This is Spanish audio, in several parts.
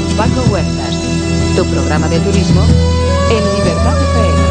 Paco Huertas, tu programa de turismo en Libertad FM.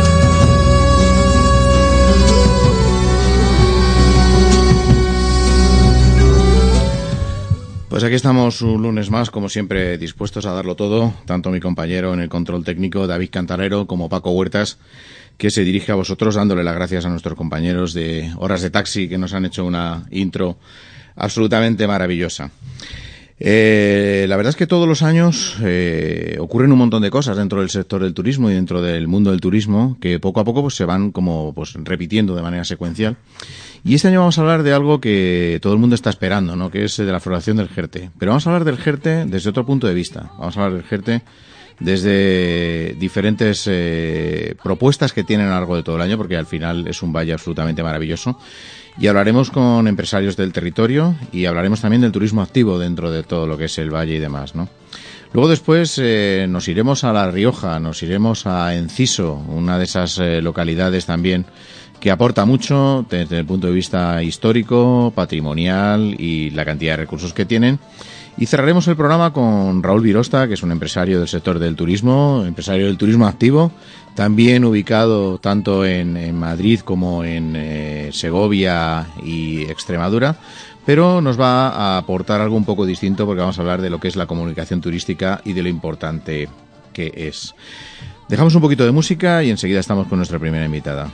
Pues aquí estamos un lunes más, como siempre, dispuestos a darlo todo, tanto mi compañero en el control técnico, David Cantarero, como Paco Huertas, que se dirige a vosotros dándole las gracias a nuestros compañeros de Horas de Taxi, que nos han hecho una intro absolutamente maravillosa. La verdad es que todos los años ocurren un montón de cosas dentro del sector del turismo y dentro del mundo del turismo que poco a poco pues, se van como pues repitiendo de manera secuencial. Y este año vamos a hablar de algo que todo el mundo está esperando, ¿no? Que es de la floración del Jerte. Pero vamos a hablar del Jerte desde otro punto de vista. Vamos a hablar del Jerte desde diferentes propuestas que tienen a lo largo de todo el año, porque al final es un valle absolutamente maravilloso. Y hablaremos con empresarios del territorio y hablaremos también del turismo activo dentro de todo lo que es el valle y demás, ¿no? Luego después nos iremos a La Rioja, nos iremos a Enciso, una de esas localidades también que aporta mucho desde el punto de vista histórico, patrimonial y la cantidad de recursos que tienen. Y cerraremos el programa con Raúl Virosta, que es un empresario del sector del turismo, empresario del turismo activo, también ubicado tanto en Madrid como en Segovia y Extremadura, pero nos va a aportar algo un poco distinto porque vamos a hablar de lo que es la comunicación turística y de lo importante que es. Dejamos un poquito de música y enseguida estamos con nuestra primera invitada.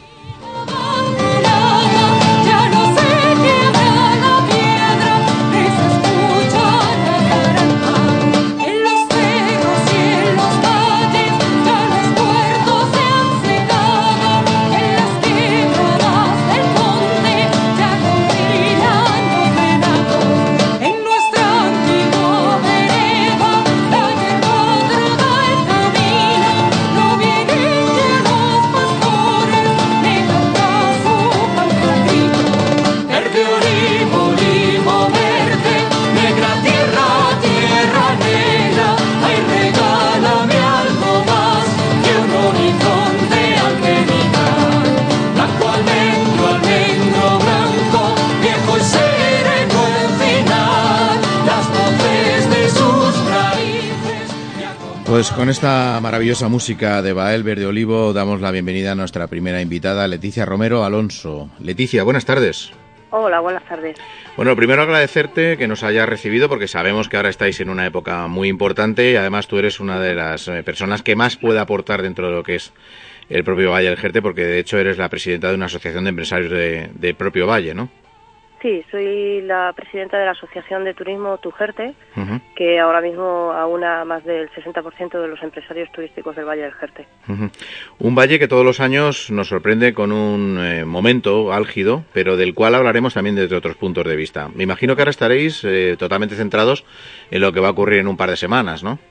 Pues con esta maravillosa música de Bael Verde Olivo damos la bienvenida a nuestra primera invitada, Leticia Romero Alonso. Leticia, buenas tardes. Hola, buenas tardes. Bueno, primero agradecerte que nos hayas recibido porque sabemos que ahora estáis en una época muy importante y además tú eres una de las personas que más puede aportar dentro de lo que es el propio Valle del Jerte, porque de hecho eres la presidenta de una asociación de empresarios del propio Valle, ¿no? Sí, soy la presidenta de la Asociación de Turismo Tu Jerte, que ahora mismo aúna más del 60% de los empresarios turísticos del Valle del Jerte. Un valle que todos los años nos sorprende con un momento álgido, pero del cual hablaremos también desde otros puntos de vista. Me imagino que ahora estaréis totalmente centrados en lo que va a ocurrir en un par de semanas, ¿no?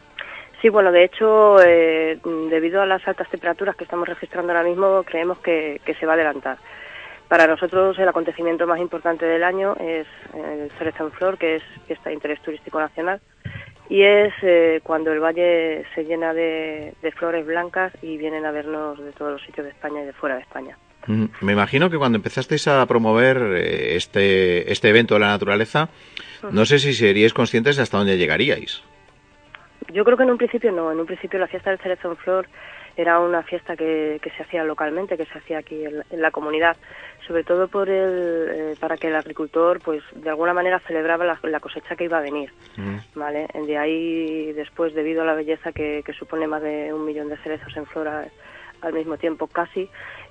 Sí, bueno, de hecho, debido a las altas temperaturas que estamos registrando ahora mismo, creemos que se va a adelantar. Para nosotros el acontecimiento más importante del año es el Cerezo en Flor, que es fiesta de interés turístico nacional, y es cuando el valle se llena de flores blancas y vienen a vernos de todos los sitios de España y de fuera de España. Me imagino que cuando empezasteis a promover este evento de la naturaleza, no sé si seríais conscientes de hasta dónde llegaríais. Yo creo que en un principio no. En un principio la fiesta del Cerezo en Flor era una fiesta que se hacía localmente, que se hacía aquí en la comunidad, sobre todo para que el agricultor, pues de alguna manera celebraba la cosecha que iba a venir, ¿vale? De ahí, después, debido a la belleza que supone más de 1 millón de cerezos en flor al mismo tiempo casi,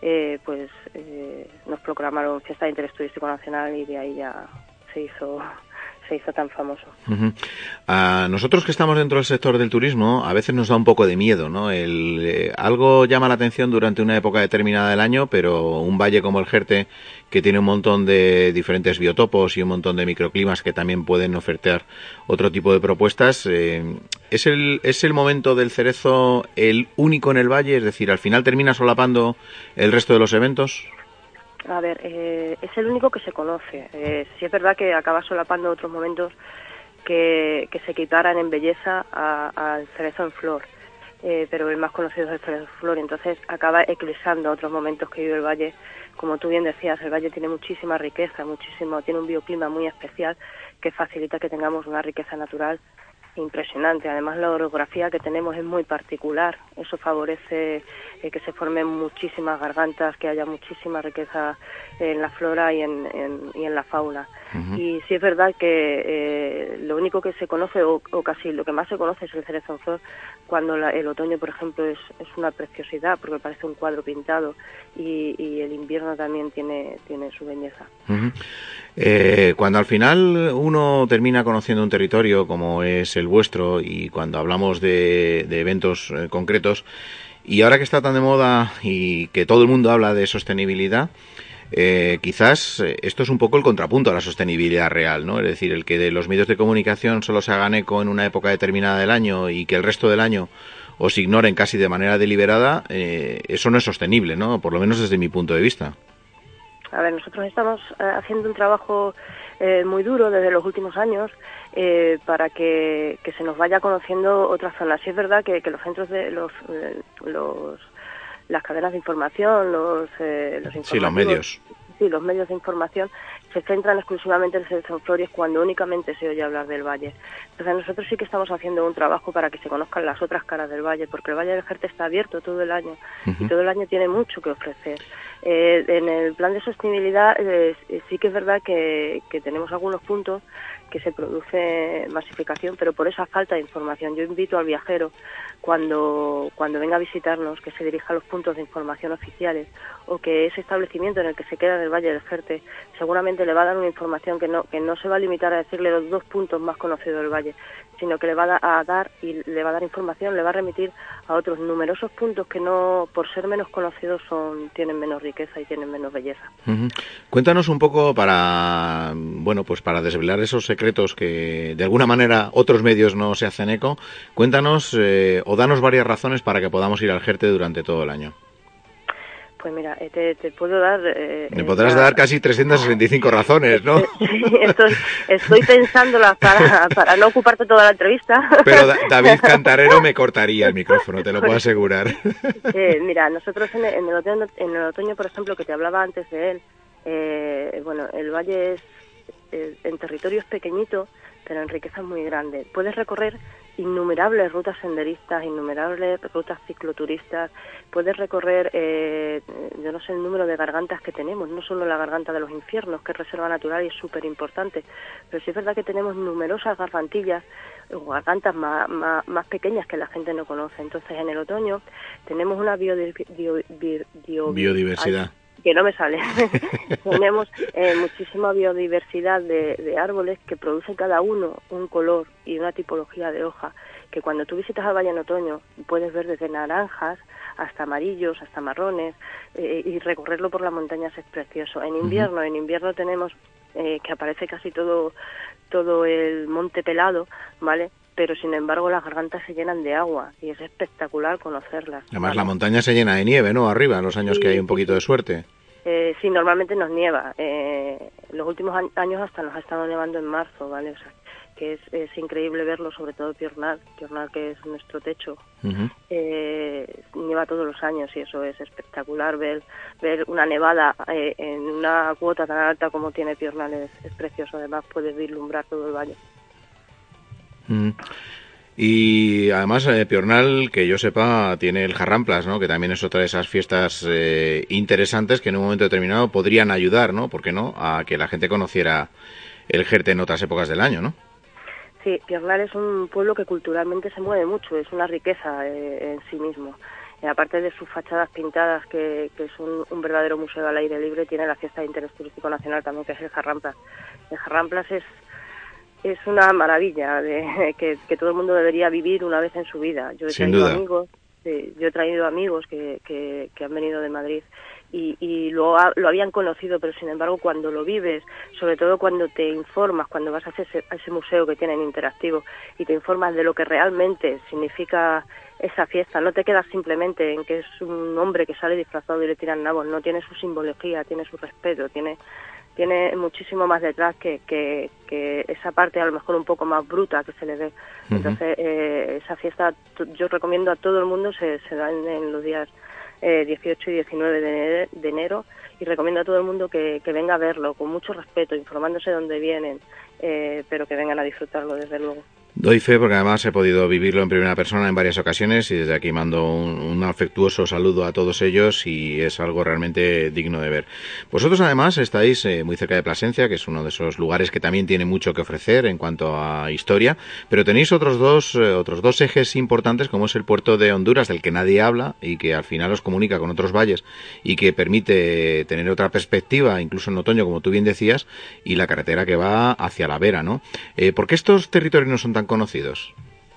nos proclamaron fiesta de interés turístico nacional y de ahí ya se hizo tan famoso. A nosotros que estamos dentro del sector del turismo a veces nos da un poco de miedo, ¿no? Algo llama la atención durante una época determinada del año, pero un valle como el Jerte, que tiene un montón de diferentes biotopos y un montón de microclimas que también pueden ofertar otro tipo de propuestas, ¿es el momento del cerezo el único en el valle? Es decir, ¿al final termina solapando el resto de los eventos? A ver, es el único que se conoce. Sí es verdad que acaba solapando otros momentos que se equiparan en belleza al cerezo en flor, pero el más conocido es el cerezo en flor, y entonces acaba eclipsando otros momentos que vive el valle. Como tú bien decías, el valle tiene muchísima riqueza, tiene un bioclima muy especial que facilita que tengamos una riqueza natural impresionante. Además, la orografía que tenemos es muy particular. Eso favorece que se formen muchísimas gargantas, que haya muchísima riqueza en la flora y en la fauna. Y sí es verdad que lo único que se conoce, o casi lo que más se conoce, es el cerezo en flor, cuando el otoño, por ejemplo, es una preciosidad, porque parece un cuadro pintado, y el invierno también tiene su belleza. Cuando al final uno termina conociendo un territorio como es el vuestro, y cuando hablamos de eventos concretos, y ahora que está tan de moda y que todo el mundo habla de sostenibilidad, quizás esto es un poco el contrapunto a la sostenibilidad real, ¿no? Es decir, el que de los medios de comunicación solo se hagan eco en una época determinada del año y que el resto del año os ignoren casi de manera deliberada, eso no es sostenible, ¿no? Por lo menos desde mi punto de vista. A ver, nosotros estamos haciendo un trabajo muy duro desde los últimos años para que se nos vaya conociendo otras zonas. Sí es verdad que los centros de las cadenas de información, los informativos, sí, los medios. Sí, los medios de información se centran exclusivamente en el San Flores cuando únicamente se oye hablar del valle. Entonces nosotros sí que estamos haciendo un trabajo para que se conozcan las otras caras del valle, porque el Valle del Jerte está abierto todo el año y todo el año tiene mucho que ofrecer. En el plan de sostenibilidad sí que es verdad que tenemos algunos puntos que se produce masificación, pero por esa falta de información. Yo invito al viajero, cuando venga a visitarnos, que se dirija a los puntos de información oficiales, o que ese establecimiento en el que se queda en el Valle del Jerte seguramente le va a dar una información que no se va a limitar a decirle los 2 puntos más conocidos del valle, sino que le va a dar información, le va a remitir a otros numerosos puntos que no, por ser menos conocidos, tienen menos riqueza y tienen menos belleza. Cuéntanos un poco para desvelar esos secretos que de alguna manera otros medios no se hacen eco. Cuéntanos o danos varias razones para que podamos ir al Jerte durante todo el año. Pues mira, te puedo dar... Me podrás dar casi 365 razones, ¿no? Sí, estoy pensándolas para no ocuparte toda la entrevista. Pero David Cantarero me cortaría el micrófono, te lo puedo asegurar. Mira, nosotros en el otoño, por ejemplo, que te hablaba antes de él, el valle en territorio es pequeño, pero en riqueza es muy grande. Puedes recorrer innumerables rutas senderistas, innumerables rutas cicloturistas, puedes recorrer, yo no sé el número de gargantas que tenemos, no solo la garganta de los infiernos, que es reserva natural y es súper importante, pero sí es verdad que tenemos numerosas gargantillas, o gargantas más pequeñas que la gente no conoce. Entonces en el otoño tenemos una biodiversidad. Que no me sale. Tenemos muchísima biodiversidad de árboles que producen cada uno un color y una tipología de hoja, que cuando tú visitas al valle en otoño puedes ver desde naranjas hasta amarillos, hasta marrones, y recorrerlo por las montañas es precioso. En invierno tenemos que aparece casi todo el monte pelado, ¿vale? Pero sin embargo las gargantas se llenan de agua y es espectacular conocerlas. Además, ¿vale? La montaña se llena de nieve, ¿no? Arriba, en los años que hay un poquito de suerte. Sí, normalmente nos nieva. Los últimos años hasta nos ha estado nevando en marzo, ¿vale? O sea, que es increíble verlo, sobre todo Piornal, que es nuestro techo. Nieva todos los años y eso es espectacular. Ver una nevada en una cuota tan alta como tiene Piornal es precioso. Además puedes vislumbrar todo el valle. Y además Piornal, que yo sepa, tiene el Jarramplas, ¿no? Que también es otra de esas fiestas interesantes que en un momento determinado podrían ayudar, ¿no? ¿Por qué no? A que la gente conociera el Jerte en otras épocas del año, ¿no? Sí, Piornal es un pueblo que culturalmente se mueve mucho, es una riqueza en sí mismo. Aparte de sus fachadas pintadas, que es un verdadero museo al aire libre, tiene la fiesta de interés turístico nacional también, que es el Jarramplas. El Jarramplas es una maravilla que todo el mundo debería vivir una vez en su vida. Yo he traído amigos que han venido de Madrid y lo habían conocido, pero sin embargo cuando lo vives, sobre todo cuando te informas, cuando vas a ese museo que tienen interactivo y te informas de lo que realmente significa esa fiesta, no te quedas simplemente en que es un hombre que sale disfrazado y le tiran nabos, no, tiene su simbología, tiene su respeto, tiene muchísimo más detrás que esa parte a lo mejor un poco más bruta que se le ve. Entonces esa fiesta yo recomiendo a todo el mundo, se da en los días 18 y 19 de enero, y recomiendo a todo el mundo que venga a verlo con mucho respeto, informándose de dónde vienen, pero que vengan a disfrutarlo desde luego. Doy fe porque además he podido vivirlo en primera persona en varias ocasiones y desde aquí mando un afectuoso saludo a todos ellos y es algo realmente digno de ver. Vosotros además estáis muy cerca de Plasencia, que es uno de esos lugares que también tiene mucho que ofrecer en cuanto a historia, pero tenéis otros dos ejes importantes, como es el puerto de Honduras, del que nadie habla y que al final os comunica con otros valles y que permite tener otra perspectiva, incluso en otoño, como tú bien decías, y la carretera que va hacia la Vera, ¿no? ¿Por qué estos territorios no son tan conocidos?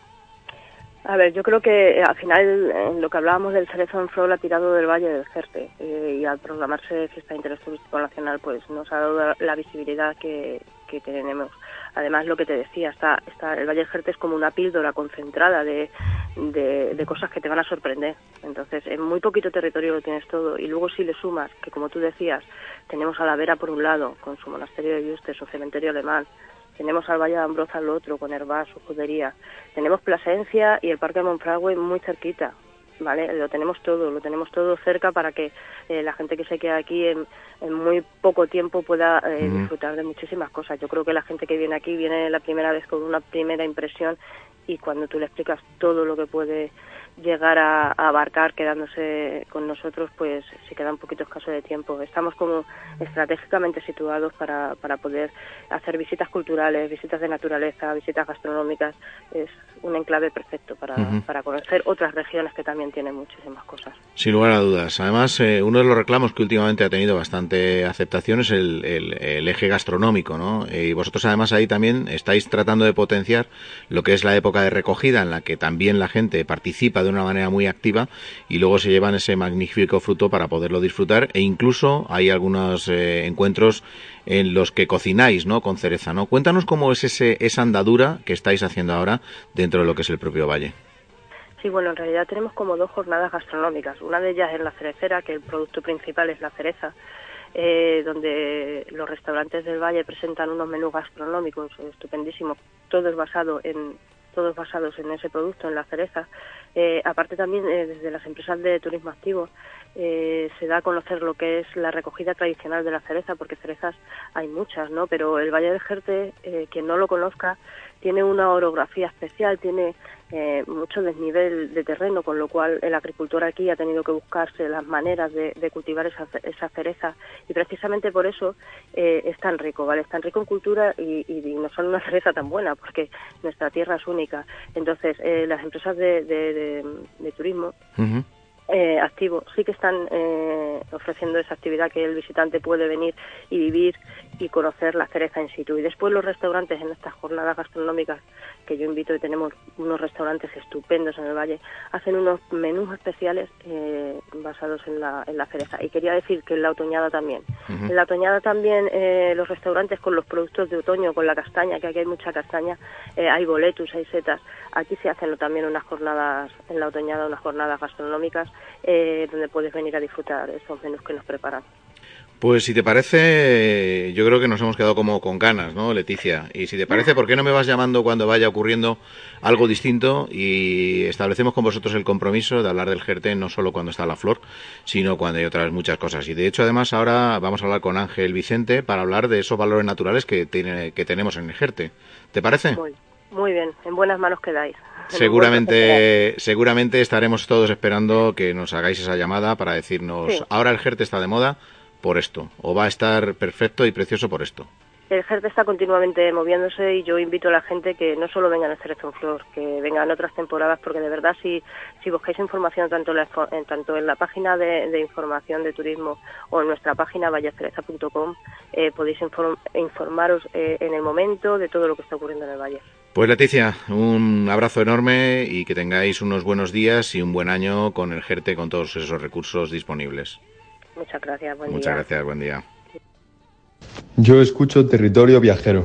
A ver, yo creo que al final lo que hablábamos del cerezo en flor ha tirado del Valle del Jerte y al proclamarse Fiesta de Interés Turístico Nacional pues nos ha dado la visibilidad que tenemos. Además, lo que te decía, el Valle del Jerte es como una píldora concentrada de cosas que te van a sorprender. Entonces, en muy poquito territorio lo tienes todo. Y luego si le sumas que, como tú decías, tenemos a la Vera por un lado, con su monasterio de Yuste, su cementerio alemán, tenemos al Valle de Ambroza al otro, con Hervás, su judería. Tenemos Plasencia y el Parque de Monfragüe muy cerquita, ¿vale? Lo tenemos todo cerca para que la gente que se queda aquí en muy poco tiempo pueda disfrutar de muchísimas cosas. Yo creo que la gente que viene aquí viene la primera vez con una primera impresión y cuando tú le explicas todo lo que puede llegar a abarcar quedándose con nosotros, pues se queda un poquito escaso de tiempo. Estamos como estratégicamente situados para poder hacer visitas culturales, visitas de naturaleza, visitas gastronómicas. Es un enclave perfecto para conocer otras regiones que también tienen muchísimas cosas. Sin lugar a dudas. Además, uno de los reclamos que últimamente ha tenido bastante aceptación es el eje gastronómico, ¿no? Y vosotros además ahí también estáis tratando de potenciar lo que es la época de recogida, en la que también la gente participa de una manera muy activa y luego se llevan ese magnífico fruto para poderlo disfrutar, e incluso hay algunos encuentros en los que cocináis, ¿no?, con cereza, ¿no? Cuéntanos cómo es esa andadura que estáis haciendo ahora dentro de lo que es el propio valle. Sí, bueno, en realidad tenemos como 2 jornadas gastronómicas. Una de ellas es la cerecera, que el producto principal es la cereza, donde los restaurantes del valle presentan unos menús gastronómicos estupendísimos, todos basados en ese producto, en la cereza. Aparte también desde las empresas de turismo activo se da a conocer lo que es la recogida tradicional de la cereza, porque cerezas hay muchas, ¿no? Pero el Valle del Jerte, quien no lo conozca, tiene una orografía especial, tiene mucho desnivel de terreno, con lo cual el agricultor aquí ha tenido que buscarse las maneras de cultivar esa cereza, y precisamente por eso es tan rico, ¿vale? Es tan rico en cultura y no solo una cereza tan buena, porque nuestra tierra es única. Entonces, las empresas de turismo activo sí que están ofreciendo esa actividad, que el visitante puede venir y vivir y conocer la cereza in situ. Y después los restaurantes en estas jornadas gastronómicas, que yo invito, y tenemos unos restaurantes estupendos en el valle, hacen unos menús especiales basados en la cereza. Y quería decir que en la otoñada también. En la otoñada también los restaurantes con los productos de otoño, con la castaña, que aquí hay mucha castaña, hay boletus, hay setas. Aquí se hacen también unas jornadas, en la otoñada, unas jornadas gastronómicas donde puedes venir a disfrutar esos menús que nos preparan. Pues si te parece, yo creo que nos hemos quedado como con ganas, ¿no, Leticia? Y si te parece, ¿por qué no me vas llamando cuando vaya ocurriendo algo distinto y establecemos con vosotros el compromiso de hablar del Jerte no solo cuando está la flor, sino cuando hay otras muchas cosas? Y de hecho, además, ahora vamos a hablar con Ángel Vicente para hablar de esos valores naturales que tenemos en el Jerte. ¿Te parece? Muy bien, en buenas manos quedáis. Seguramente estaremos todos esperando que nos hagáis esa llamada para decirnos, sí, ahora el Jerte está de moda por esto, o va a estar perfecto y precioso por esto. El Jerte está continuamente moviéndose y yo invito a la gente que no solo vengan al Cerezo en Flor, que vengan otras temporadas, porque de verdad si buscáis información tanto en la página de información de turismo o en nuestra página vallacereza.com, podéis informaros en el momento de todo lo que está ocurriendo en el valle. Pues Leticia, un abrazo enorme y que tengáis unos buenos días y un buen año con el Jerte, con todos esos recursos disponibles. Muchas gracias, buen día. Muchas gracias, buen día. Yo escucho Territorio Viajero.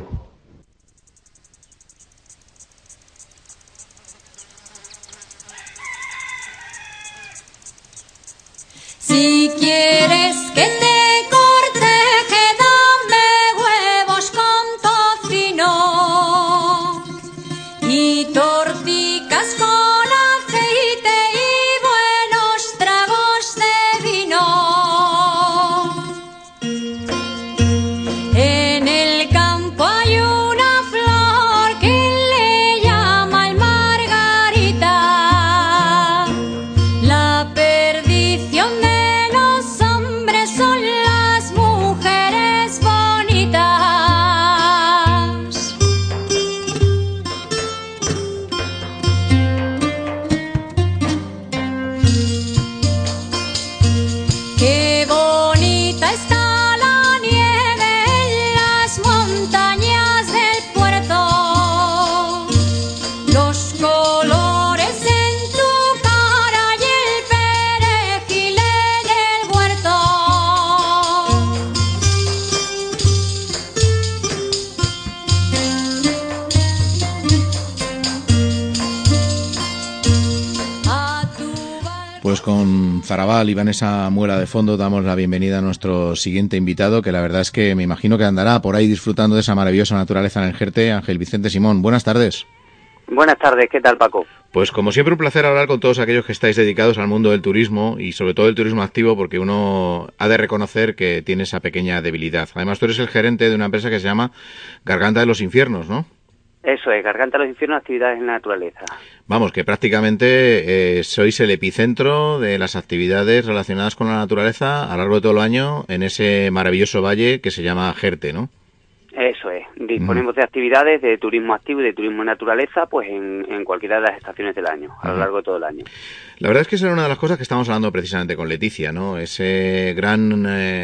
Si quieres que te corte, dame huevos con tocino y torticas con aceite y buenos tragos de vino. En el campo hay una flor que le llaman con Zarabal y Vanessa Muela de fondo, damos la bienvenida a nuestro siguiente invitado, que la verdad es que me imagino que andará por ahí disfrutando de esa maravillosa naturaleza en el Jerte, Ángel Vicente Simón. Buenas tardes. Buenas tardes, ¿qué tal, Paco? Pues como siempre un placer hablar con todos aquellos que estáis dedicados al mundo del turismo y sobre todo el turismo activo, porque uno ha de reconocer que tiene esa pequeña debilidad. Además, tú eres el gerente de una empresa que se llama Garganta de los Infiernos, ¿no? Eso es, Garganta de los Infiernos, actividades en la naturaleza. Vamos, que prácticamente sois el epicentro de las actividades relacionadas con la naturaleza a lo largo de todo el año en ese maravilloso valle que se llama Jerte, ¿no? Eso es, disponemos de actividades de turismo activo y de turismo de naturaleza pues en cualquiera de las estaciones del año, a lo largo de todo el año. La verdad es que esa era una de las cosas que estamos hablando precisamente con Leticia, ¿no? Ese gran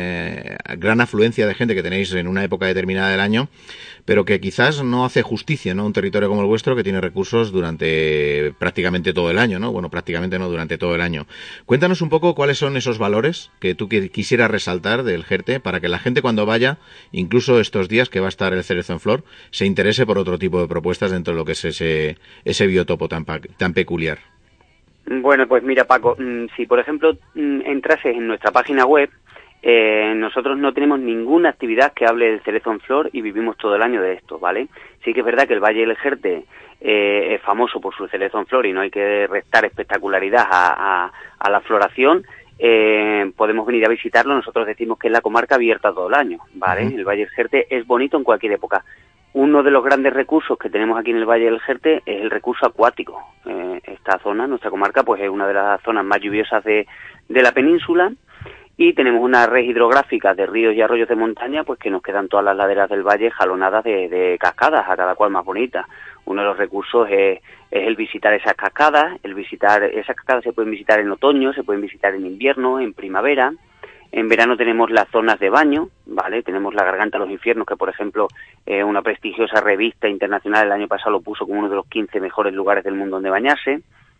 afluencia de gente que tenéis en una época determinada del año, pero que quizás no hace justicia, ¿no? Un territorio como el vuestro que tiene recursos durante prácticamente todo el año, ¿no? Bueno, prácticamente no, durante todo el año. Cuéntanos un poco cuáles son esos valores que tú quisieras resaltar del Jerte para que la gente cuando vaya, incluso estos días que va a estar el cerezo en flor, se interese por otro tipo de propuestas dentro de lo que es ese biotopo tan peculiar. Bueno, pues mira, Paco, si por ejemplo entrases en nuestra página web, nosotros no tenemos ninguna actividad que hable del cerezo en flor y vivimos todo el año de esto, ¿vale? Sí que es verdad que el Valle del Jerte es famoso por su cerezo en flor y no hay que restar espectacularidad a la floración. Podemos venir a visitarlo, nosotros decimos que es la comarca abierta todo el año, ¿vale? El Valle del Jerte es bonito en cualquier época. Uno de los grandes recursos que tenemos aquí en el Valle del Jerte es el recurso acuático. Esta zona, nuestra comarca, pues es una de las zonas más lluviosas de la península y tenemos una red hidrográfica de ríos y arroyos de montaña, pues que nos quedan todas las laderas del valle jalonadas de cascadas, a cada cual más bonita. Uno de los recursos es el visitar esas cascadas. Esas cascadas se pueden visitar en otoño, se pueden visitar en invierno, en primavera. En verano tenemos las zonas de baño, ¿vale? Tenemos la Garganta de los Infiernos, que por ejemplo una prestigiosa revista internacional el año pasado lo puso como uno de los 15 mejores lugares del mundo donde bañarse.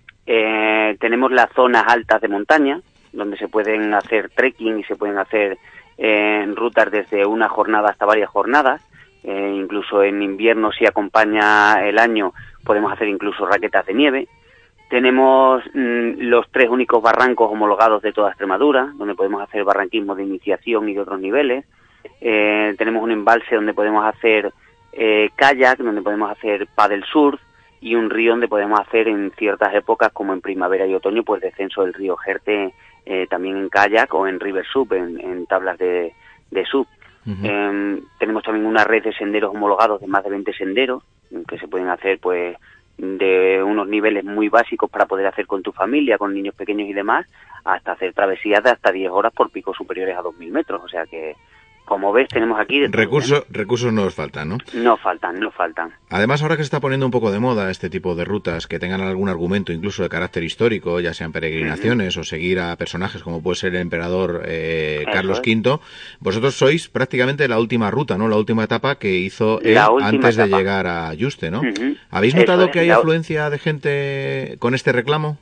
Tenemos las zonas altas de montaña, donde se pueden hacer trekking y se pueden hacer rutas desde una jornada hasta varias jornadas. Incluso en invierno, si acompaña el año, podemos hacer incluso raquetas de nieve. Tenemos los 3 únicos barrancos homologados de toda Extremadura, donde podemos hacer barranquismo de iniciación y de otros niveles. Tenemos un embalse donde podemos hacer kayak, donde podemos hacer paddle surf, y un río donde podemos hacer en ciertas épocas, como en primavera y otoño, pues descenso del río Jerte, también en kayak o en river sub, en tablas de sub. Tenemos también una red de senderos homologados de más de 20 senderos, que se pueden hacer pues de unos niveles muy básicos para poder hacer con tu familia, con niños pequeños y demás, hasta hacer travesías de hasta 10 horas por picos superiores a 2.000 metros. O sea que, como ves, tenemos aquí... Recursos no os faltan, ¿no? No faltan. Además, ahora que se está poniendo un poco de moda este tipo de rutas que tengan algún argumento incluso de carácter histórico, ya sean peregrinaciones o seguir a personajes como puede ser el emperador Carlos V, vosotros sois prácticamente la última ruta, ¿no? La última etapa que hizo él antes de llegar a Yuste, ¿no? ¿Habéis notado que hay afluencia de gente con este reclamo?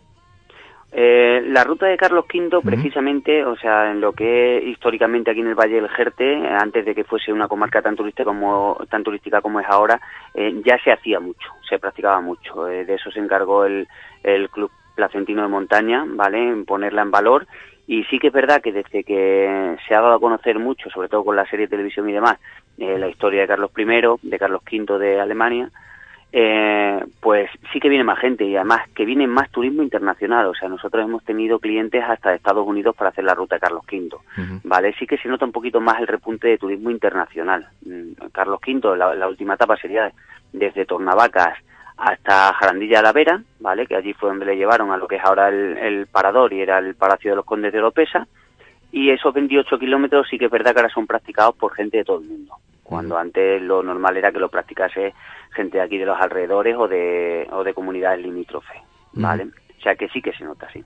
La ruta de Carlos V, precisamente, o sea, en lo que es históricamente aquí en el Valle del Jerte, antes de que fuese una comarca tan turística como es ahora, ya se hacía mucho, se practicaba mucho. De eso se encargó el Club Placentino de Montaña, ¿vale?, en ponerla en valor. Y sí que es verdad que desde que se ha dado a conocer mucho, sobre todo con la serie de televisión y demás, la historia de Carlos I, de Carlos V de Alemania, pues sí que viene más gente y además que viene más turismo internacional. O sea, nosotros hemos tenido clientes hasta de Estados Unidos para hacer la ruta de Carlos V, ¿vale? Sí que se nota un poquito más el repunte de turismo internacional. Carlos V, la última etapa sería desde Tornavacas hasta Jarandilla de la Vera, ¿vale?, que allí fue donde le llevaron a lo que es ahora el parador y era el Palacio de los Condes de Oropesa. Y esos 28 kilómetros sí que es verdad que ahora son practicados por gente de todo el mundo, cuando antes lo normal era que lo practicase gente de aquí de los alrededores o de comunidades limítrofes, ¿vale? O sea que sí que se nota, sí.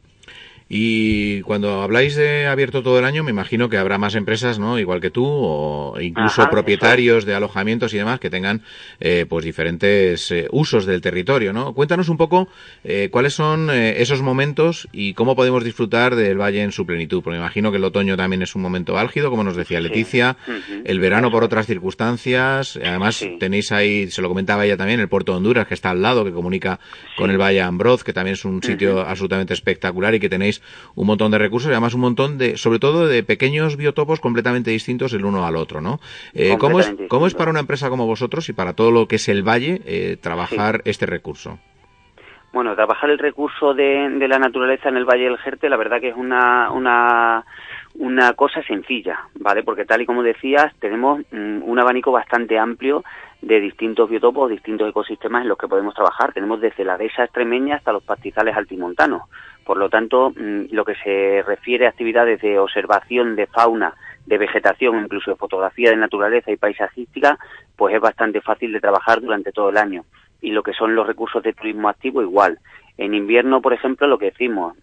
Y cuando habláis de abierto todo el año, me imagino que habrá más empresas, ¿no?, igual que tú, o incluso propietarios de alojamientos y demás que tengan pues diferentes usos del territorio, ¿no? Cuéntanos un poco cuáles son esos momentos y cómo podemos disfrutar del valle en su plenitud, porque me imagino que el otoño también es un momento álgido, como nos decía Leticia, el verano por otras circunstancias, además tenéis ahí, se lo comentaba ella también, el puerto de Honduras, que está al lado, que comunica con el Valle Ambroz, que también es un sitio absolutamente espectacular y que tenéis tenéis un montón de recursos y además un montón de, sobre todo de pequeños biotopos completamente distintos el uno al otro, ¿no? ¿Cómo es para una empresa como vosotros y para todo lo que es el valle trabajar este recurso? Bueno, trabajar el recurso de la naturaleza en el Valle del Jerte, la verdad que es una cosa sencilla, ¿vale? Porque tal y como decías, tenemos un abanico bastante amplio de distintos biotopos, distintos ecosistemas en los que podemos trabajar. Tenemos desde la dehesa extremeña hasta los pastizales altimontanos. Por lo tanto, lo que se refiere a actividades de observación de fauna, de vegetación, incluso de fotografía de naturaleza y paisajística, pues es bastante fácil de trabajar durante todo el año. Y lo que son los recursos de turismo activo igual. En invierno, por ejemplo, lo que decimos,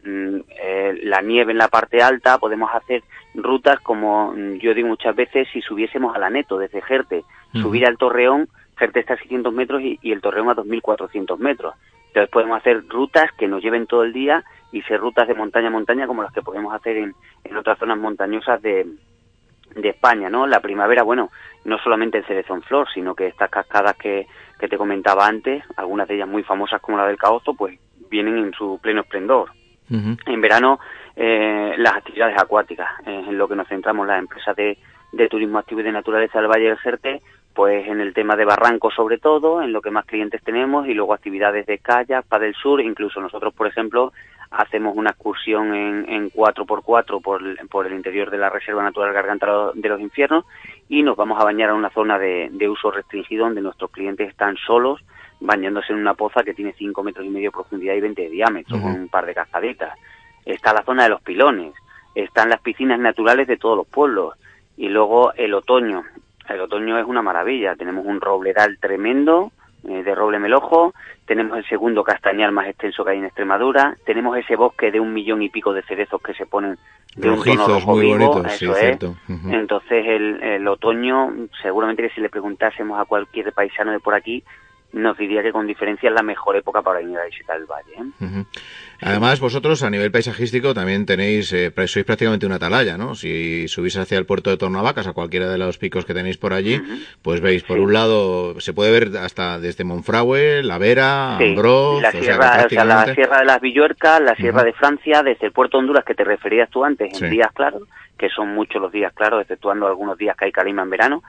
la nieve en la parte alta, podemos hacer rutas como yo digo muchas veces, si subiésemos a la Neto desde Jerte, subir al Torreón, Jerte está a 600 metros y el Torreón a 2.400 metros. Entonces podemos hacer rutas que nos lleven todo el día y ser rutas de montaña a montaña como las que podemos hacer en otras zonas montañosas de España, ¿no? La primavera, bueno, no solamente el cerezón flor, sino que estas cascadas que te comentaba antes, algunas de ellas muy famosas como la del Caozo, pues vienen en su pleno esplendor. En verano, las actividades acuáticas, en lo que nos centramos las empresas de turismo activo y de naturaleza del Valle del Jerte, pues en el tema de barrancos sobre todo, en lo que más clientes tenemos, y luego actividades de kayak, paddle surf, incluso nosotros, por ejemplo, hacemos una excursión en 4x4 por el interior de la Reserva Natural Garganta de los Infiernos y nos vamos a bañar a una zona de uso restringido donde nuestros clientes están solos bañándose en una poza que tiene 5,5 metros de profundidad y 20 de diámetro, con un par de cascaditas. Está la zona de los pilones, están las piscinas naturales de todos los pueblos y luego el otoño. El otoño es una maravilla, tenemos un robledal tremendo, de roble melojo, tenemos el segundo castañar más extenso que hay en Extremadura, tenemos ese bosque de 1 millón y pico de cerezos que se ponen de rojizos, un tono rojo muy vivo, bonitos, eso sí, es. cierto. Entonces el otoño, seguramente que si le preguntásemos a cualquier paisano de por aquí, nos diría que con diferencia es la mejor época para venir a visitar el valle. Además, vosotros a nivel paisajístico también tenéis, sois prácticamente una atalaya, ¿no? Si subís hacia el puerto de Tornavacas, a cualquiera de los picos que tenéis por allí, pues veis, por un lado, se puede ver hasta desde Monfragüe, La Vera, Ambroz, la sierra, la Sierra de las Villuercas, la Sierra de Francia, desde el puerto de Honduras que te referías tú antes, en días claros, que son muchos los días claros, exceptuando algunos días que hay calima en verano,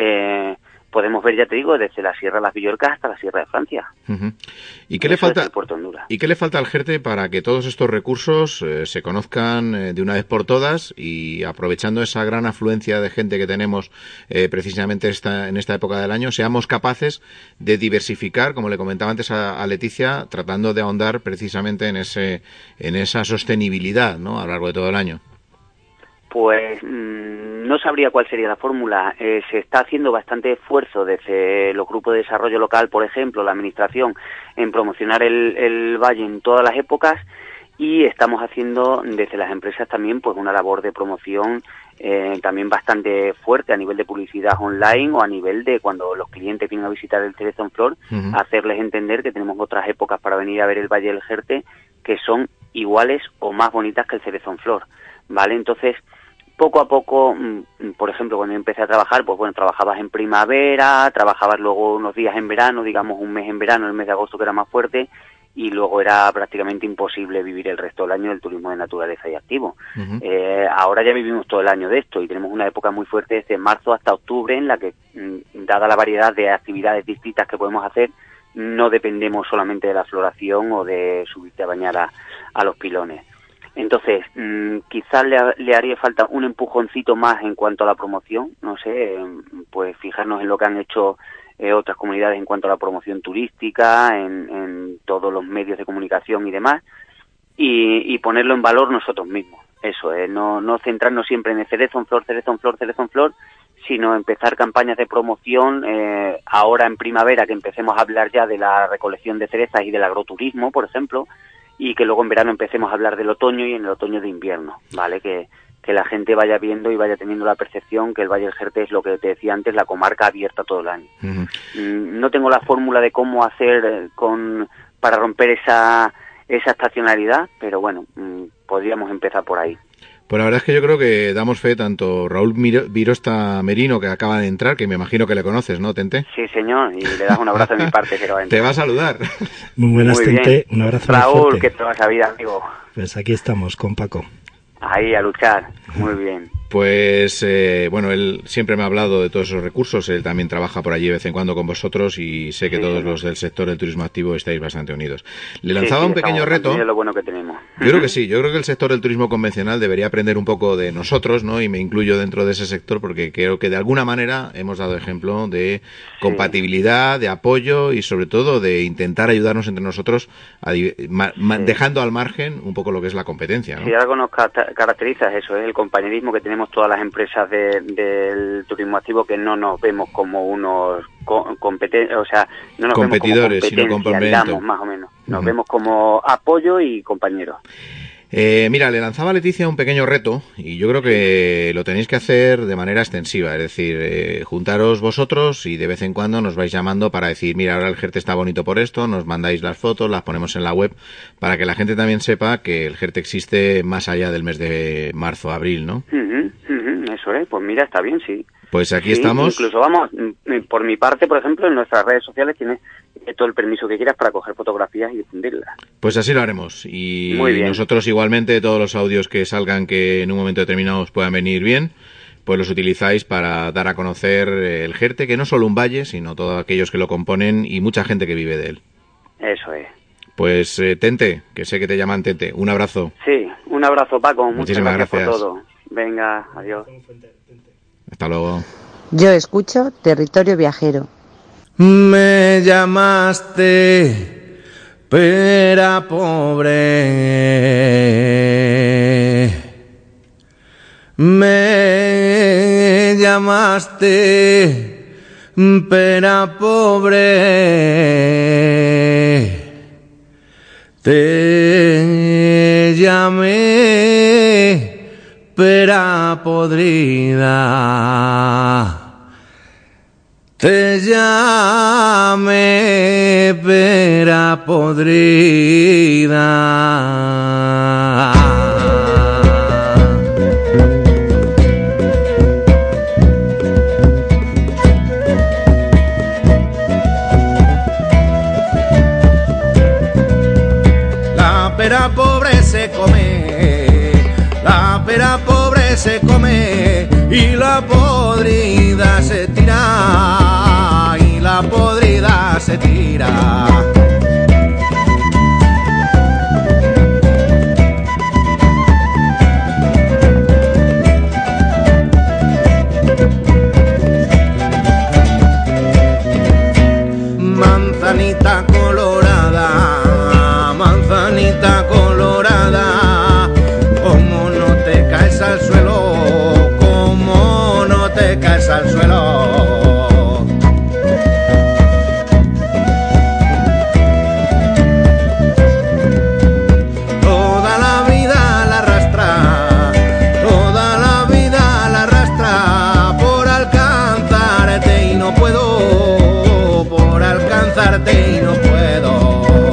podemos ver, ya te digo, desde la Sierra de las Villuercas hasta la Sierra de Francia. ¿Y qué le falta al Jerte para que todos estos recursos se conozcan de una vez por todas y, aprovechando esa gran afluencia de gente que tenemos precisamente en esta época del año, seamos capaces de diversificar, como le comentaba antes a Leticia, tratando de ahondar precisamente en esa sostenibilidad, ¿no?, a lo largo de todo el año? Pues no sabría cuál sería la fórmula. Se está haciendo bastante esfuerzo desde los grupos de desarrollo local, por ejemplo, la administración, en promocionar el valle en todas las épocas, y estamos haciendo desde las empresas también pues una labor de promoción también bastante fuerte a nivel de publicidad online o a nivel de cuando los clientes vienen a visitar el cerezón flor, hacerles entender que tenemos otras épocas para venir a ver el Valle del Jerte que son iguales o más bonitas que el cerezón flor, ¿vale? Entonces, poco a poco, por ejemplo, cuando yo empecé a trabajar, pues bueno, trabajabas en primavera, trabajabas luego unos días en verano, digamos un mes en verano, el mes de agosto que era más fuerte, y luego era prácticamente imposible vivir el resto del año del turismo de naturaleza y activo. Ahora ya vivimos todo el año de esto y tenemos una época muy fuerte desde marzo hasta octubre en la que, dada la variedad de actividades distintas que podemos hacer, no dependemos solamente de la floración o de subirte a bañar a los pilones. Entonces, quizás le haría falta un empujoncito más en cuanto a la promoción, no sé, pues fijarnos en lo que han hecho otras comunidades en cuanto a la promoción turística, en todos los medios de comunicación y demás, y ponerlo en valor nosotros mismos. Eso es, no centrarnos siempre en el cerezón flor, sino empezar campañas de promoción ahora en primavera, que empecemos a hablar ya de la recolección de cerezas y del agroturismo, por ejemplo, y que luego en verano empecemos a hablar del otoño y en el otoño de invierno, ¿vale? Que la gente vaya viendo y vaya teniendo la percepción que el Valle del Jerte es lo que te decía antes, la comarca abierta todo el año. No tengo la fórmula de cómo hacer para romper esa estacionalidad, pero bueno, podríamos empezar por ahí. Pues la verdad es que yo creo que damos fe tanto Raúl Virosta Merino, que acaba de entrar, que me imagino que le conoces, ¿no, Tente? Sí, señor, y le das un abrazo de mi parte, que Te va a saludar. Muy buenas, Muy Tente, bien. un abrazo Raúl, muy fuerte. ¿qué te vas a vida, amigo? Pues aquí estamos con Paco. Ahí, a luchar, muy bien. Pues, bueno, él siempre me ha hablado de todos esos recursos, él también trabaja por allí de vez en cuando con vosotros y sé que Sí, todos señor. los del sector del turismo activo estáis bastante unidos. Le lanzaba un pequeño estamos reto. manteniendo lo bueno que tenemos. Yo creo que sí, yo creo que el sector del turismo convencional debería aprender un poco de nosotros, ¿no? Y me incluyo dentro de ese sector porque creo que de alguna manera hemos dado ejemplo de compatibilidad, de apoyo y sobre todo de intentar ayudarnos entre nosotros dejando al margen un poco lo que es la competencia, ¿no? Si algo nos caracteriza es eso, es el compañerismo que tenemos todas las empresas del turismo activo, que no nos vemos como unos competidores, o sea, no nos competidores, vemos como sino competencia, complemento. digamos, más o menos. Nos vemos como apoyo y compañeros. Mira, le lanzaba a Leticia un pequeño reto y yo creo que lo tenéis que hacer de manera extensiva, es decir, juntaros vosotros y de vez en cuando nos vais llamando para decir, mira, ahora el Jerte está bonito por esto, nos mandáis las fotos, las ponemos en la web, para que la gente también sepa que el Jerte existe más allá del mes de marzo, abril, ¿no? Eso es, pues mira, está bien, sí. Pues aquí Sí, estamos. Incluso, vamos, por mi parte, por ejemplo, en nuestras redes sociales tienes todo el permiso que quieras para coger fotografías y difundirlas. Pues así lo haremos. Y Muy bien. nosotros igualmente, todos los audios que salgan que en un momento determinado os puedan venir bien, pues los utilizáis para dar a conocer el Jerte, que no solo un valle, sino todos aquellos que lo componen y mucha gente que vive de él. Eso es. Pues Tente, que sé que te llaman Tente, un abrazo. Sí, un abrazo, Paco. Muchas Muchísimas gracias por gracias. todo. Venga, adiós. Hasta luego. Yo escucho Territorio Viajero. Me llamaste pera pobre. Me llamaste pera pobre. Te llamé pera podrida. Te llamé pera podrida. La pera pobre se come, la pera pobre se come y la podrida se tira, y la podrida se tira. Manzanita colorada, manzanita colorada, como no te caes al suelo, como no te caes al suelo. Toda la vida la arrastra, toda la vida la arrastra, por alcanzarte y no puedo, por alcanzarte y no puedo.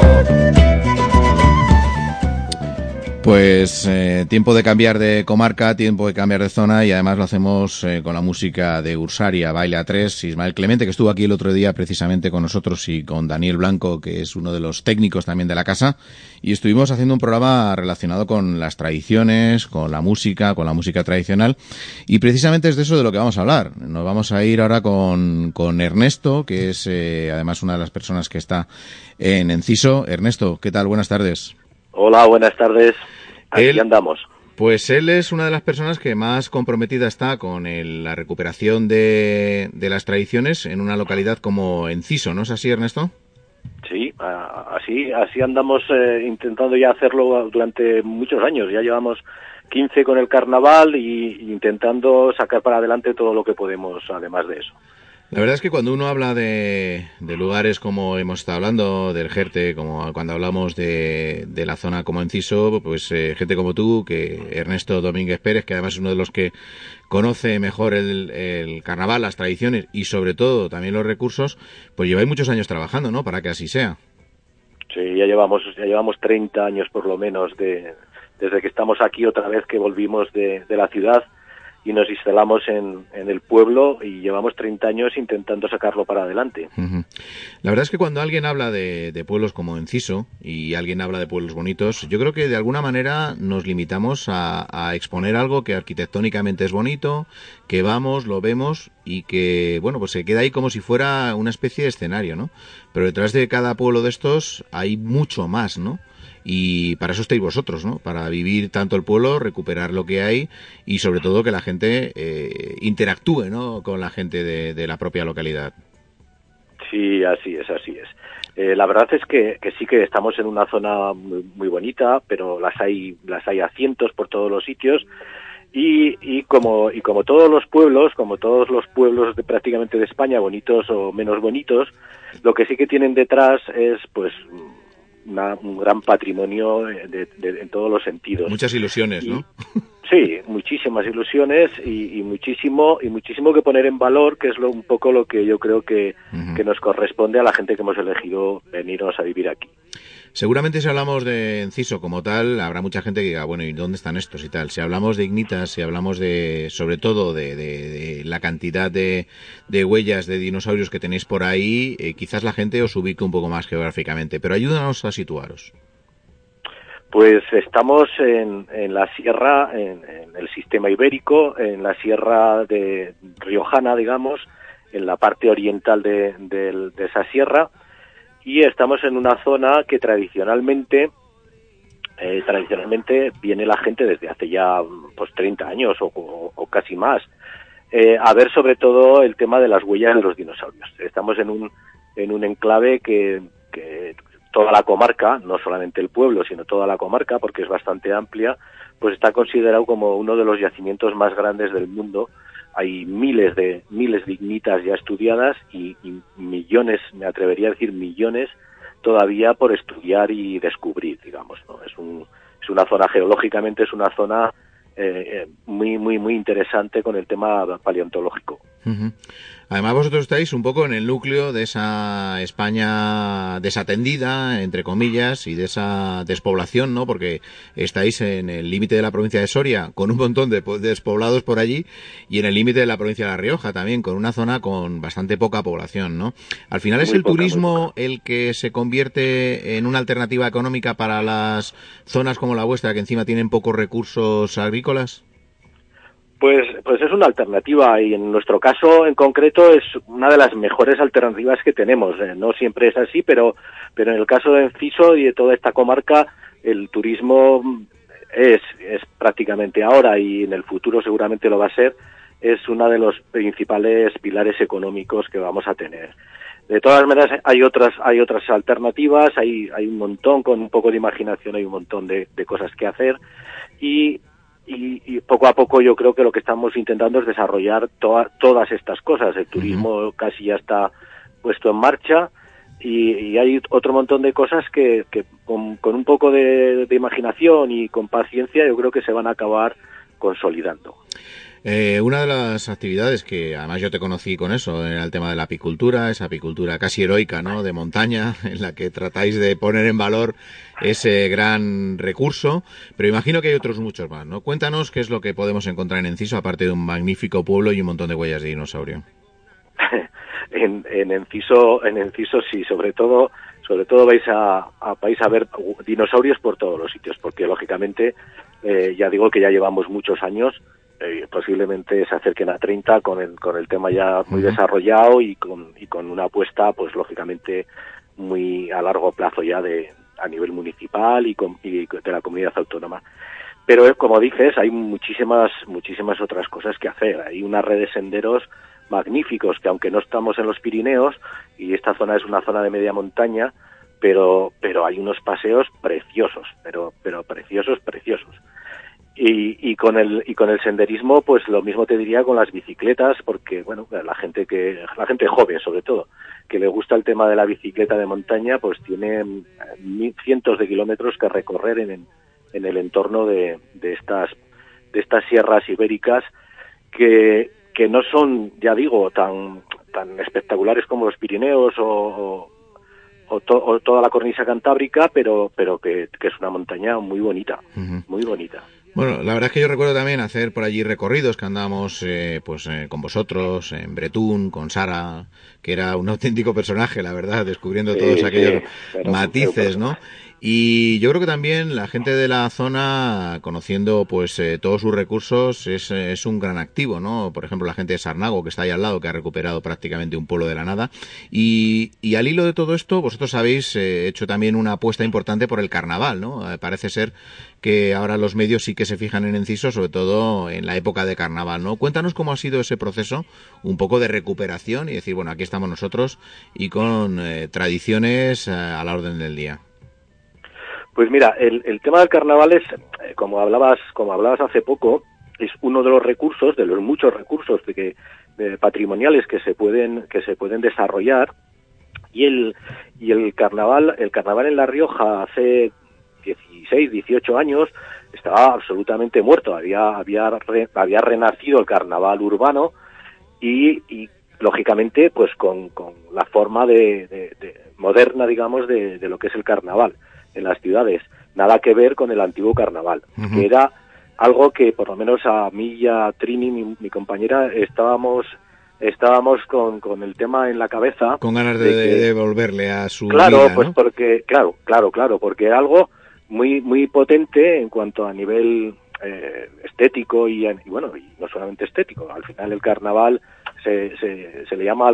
Pues tiempo de cambiar de comarca, tiempo de cambiar de zona y además lo hacemos con la música de Ursaria, Baile a Tres, Ismael Clemente, que estuvo aquí el otro día precisamente con nosotros y con Daniel Blanco, que es uno de los técnicos también de la casa, y estuvimos haciendo un programa relacionado con las tradiciones, con la música tradicional, y precisamente es de eso de lo que vamos a hablar. Nos vamos a ir ahora con Ernesto, que es además una de las personas que está en Enciso. Ernesto, ¿qué tal? Buenas tardes. Hola, buenas tardes. Aquí andamos. Pues él es una de las personas que más comprometida está con la recuperación de las tradiciones en una localidad como Enciso, ¿no es así, Ernesto? Sí, así andamos intentando ya hacerlo durante muchos años. Ya llevamos 15 con el carnaval y intentando sacar para adelante todo lo que podemos además de eso. La verdad es que cuando uno habla de lugares como hemos estado hablando, del Jerte, como cuando hablamos de la zona como Enciso, pues gente como tú, que Ernesto Domínguez Pérez, que además es uno de los que conoce mejor el carnaval, las tradiciones y sobre todo también los recursos, pues lleváis muchos años trabajando, ¿no?, para que así sea. Sí, ya llevamos 30 años por lo menos de desde que estamos aquí otra vez que volvimos de la ciudad y nos instalamos en el pueblo y llevamos 30 años intentando sacarlo para adelante. La verdad es que cuando alguien habla de pueblos como Enciso y alguien habla de pueblos bonitos, yo creo que de alguna manera nos limitamos a exponer algo que arquitectónicamente es bonito, que vamos, lo vemos y que, bueno, pues se queda ahí como si fuera una especie de escenario, ¿no? Pero detrás de cada pueblo de estos hay mucho más, ¿no? Y para eso estáis vosotros, ¿no? Para vivir tanto el pueblo, recuperar lo que hay y sobre todo que la gente interactúe, ¿no? Con la gente de la propia localidad. Sí, así es, así es. La verdad es que sí que estamos en una zona muy, muy bonita, pero las hay a cientos por todos los sitios y como todos los pueblos prácticamente de España, bonitos o menos bonitos, lo que sí que tienen detrás es pues un gran patrimonio en todos los sentidos. Muchas ilusiones, ¿no? Sí, muchísimas ilusiones y muchísimo que poner en valor, que es un poco lo que yo creo que nos corresponde a la gente que hemos elegido venirnos a vivir aquí. Seguramente si hablamos de Enciso como tal, habrá mucha gente que diga, bueno, ¿y dónde están estos y tal? Si hablamos de ignitas, si hablamos sobre todo de la cantidad de huellas de dinosaurios que tenéis por ahí, quizás la gente os ubique un poco más geográficamente, pero ayúdanos a situaros. Pues estamos en la sierra, en el sistema ibérico, en la sierra de riojana, digamos, en la parte oriental de esa sierra, y estamos en una zona que tradicionalmente viene la gente desde hace ya pues 30 años o casi más a ver sobre todo el tema de las huellas de los dinosaurios. Estamos en un enclave que toda la comarca, no solamente el pueblo, sino toda la comarca, porque es bastante amplia, pues está considerado como uno de los yacimientos más grandes del mundo. Hay miles de ignitas ya estudiadas y millones, me atrevería a decir millones, todavía por estudiar y descubrir, digamos, ¿no? Es una zona, geológicamente es una zona muy interesante con el tema paleontológico. Uh-huh. Además vosotros estáis un poco en el núcleo de esa España desatendida, entre comillas, y de esa despoblación, ¿no? Porque estáis en el límite de la provincia de Soria, con un montón de despoblados por allí, y en el límite de la provincia de La Rioja también, con una zona con bastante poca población, ¿no? Al final es el turismo el que se convierte en una alternativa económica para las zonas como la vuestra, que encima tienen pocos recursos agrícolas. Pues es una alternativa y en nuestro caso en concreto es una de las mejores alternativas que tenemos. No siempre es así, pero en el caso de Enciso y de toda esta comarca el turismo es prácticamente ahora y en el futuro seguramente lo va a ser, es uno de los principales pilares económicos que vamos a tener. De todas maneras hay otras alternativas, hay un montón, con un poco de imaginación hay un montón de cosas que hacer y poco a poco yo creo que lo que estamos intentando es desarrollar todas estas cosas. El turismo casi ya está puesto en marcha y hay otro montón de cosas que con un poco de imaginación y con paciencia yo creo que se van a acabar consolidando. Una de las actividades que además yo te conocí con eso era el tema de la apicultura, esa apicultura casi heroica, ¿no?, de montaña, en la que tratáis de poner en valor ese gran recurso, pero imagino que hay otros muchos más, ¿no? Cuéntanos qué es lo que podemos encontrar en Enciso, aparte de un magnífico pueblo y un montón de huellas de dinosaurio. En Enciso sí, sobre todo vais a ver dinosaurios por todos los sitios, porque lógicamente ya digo que ya llevamos muchos años. Posiblemente se acerquen a 30 con el tema ya muy desarrollado y con una apuesta pues lógicamente muy a largo plazo ya a nivel municipal y de la comunidad autónoma. Pero como dices, hay muchísimas otras cosas que hacer. Hay una red de senderos magníficos que aunque no estamos en los Pirineos y esta zona es una zona de media montaña, pero hay unos paseos preciosos, pero preciosos. Y con el senderismo pues lo mismo te diría con las bicicletas, porque bueno, la gente joven sobre todo que le gusta el tema de la bicicleta de montaña pues tiene cientos de kilómetros que recorrer en el entorno de estas sierras ibéricas que no son, ya digo, tan espectaculares como los Pirineos o o toda la cornisa cantábrica, pero que es una montaña muy bonita, muy bonita. Bueno, la verdad es que yo recuerdo también hacer por allí recorridos que andábamos con vosotros, en Bretún, con Sara, que era un auténtico personaje, la verdad, descubriendo todos aquellos matices, ¿no? Y yo creo que también la gente de la zona, conociendo pues todos sus recursos, es un gran activo, ¿no? Por ejemplo, la gente de Sarnago, que está ahí al lado, que ha recuperado prácticamente un pueblo de la nada. Y al hilo de todo esto, vosotros habéis hecho también una apuesta importante por el carnaval, ¿no? Parece ser que ahora los medios sí que se fijan en Enciso, sobre todo en la época de carnaval, ¿no? Cuéntanos cómo ha sido ese proceso, un poco de recuperación y decir, bueno, aquí estamos nosotros y con tradiciones a la orden del día. Pues mira, el tema del carnaval es, como hablabas hace poco, es uno de los recursos, de los muchos recursos patrimoniales que se pueden desarrollar, y el carnaval en La Rioja hace 16, 18 años estaba absolutamente muerto. Había renacido el carnaval urbano y lógicamente pues con la forma de moderna, digamos, de lo que es el carnaval en las ciudades, nada que ver con el antiguo carnaval, que era algo que por lo menos a mí y a Trini, mi compañera, estábamos con el tema en la cabeza. Con ganas de devolverle a su vida, ¿no? Pues porque, claro, porque era algo muy, muy potente en cuanto a nivel estético y no solamente estético. Al final el carnaval se le llama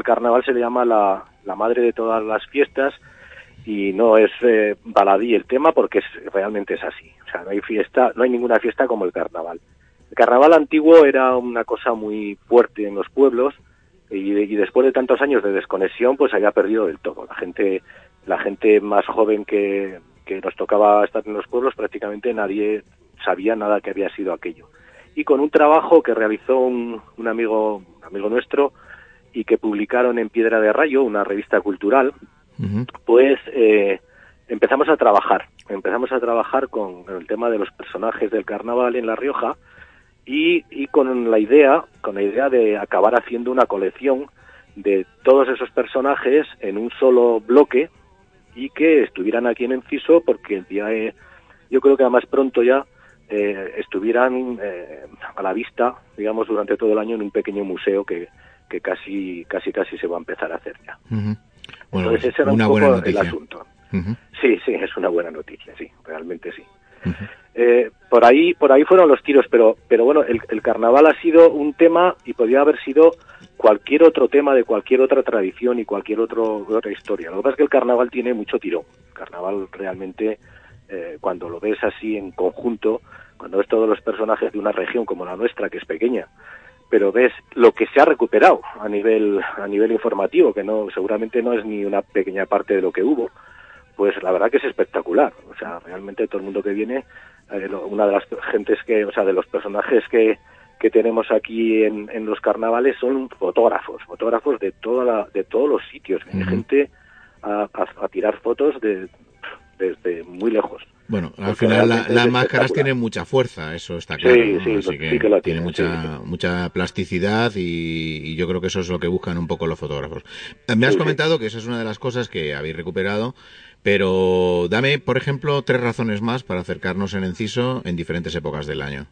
la madre de todas las fiestas, y no es baladí el tema, porque realmente es así. O sea, no hay ninguna fiesta como el carnaval. El carnaval antiguo era una cosa muy fuerte en los pueblos, y después de tantos años de desconexión, pues había perdido del todo. La gente más joven que nos tocaba estar en los pueblos, prácticamente nadie sabía nada que había sido aquello. Y con un trabajo que realizó un amigo nuestro, y que publicaron en Piedra de Rayo, una revista cultural, pues empezamos a trabajar con el tema de los personajes del carnaval en La Rioja, y con la idea de acabar haciendo una colección de todos esos personajes en un solo bloque, y que estuvieran aquí en Enciso, porque el día yo creo que además pronto ya estuvieran a la vista, digamos, durante todo el año en un pequeño museo que casi se va a empezar a hacer ya. Bueno, entonces ese era una un poco buena noticia. el asunto. Sí, es una buena noticia, sí, realmente sí. Por ahí fueron los tiros, pero bueno, el carnaval ha sido un tema, y podría haber sido cualquier otro tema de cualquier otra tradición y cualquier otra historia. Lo que pasa es que el carnaval tiene mucho tirón. El carnaval realmente, cuando lo ves así en conjunto, cuando ves todos los personajes de una región como la nuestra, que es pequeña, pero ves lo que se ha recuperado a nivel informativo, que seguramente no es ni una pequeña parte de lo que hubo, pues la verdad que es espectacular. O sea, realmente todo el mundo que viene, una de las gentes de los personajes que tenemos aquí en los carnavales son fotógrafos de todos los sitios. Hay gente a tirar fotos desde muy lejos. Bueno, al final las máscaras tienen mucha fuerza, eso está claro, ¿no? Así que la tiene mucha plasticidad, y yo creo que eso es lo que buscan un poco los fotógrafos. Me has comentado que esa es una de las cosas que habéis recuperado, pero dame, por ejemplo, 3 razones más para acercarnos en Enciso en diferentes épocas del año.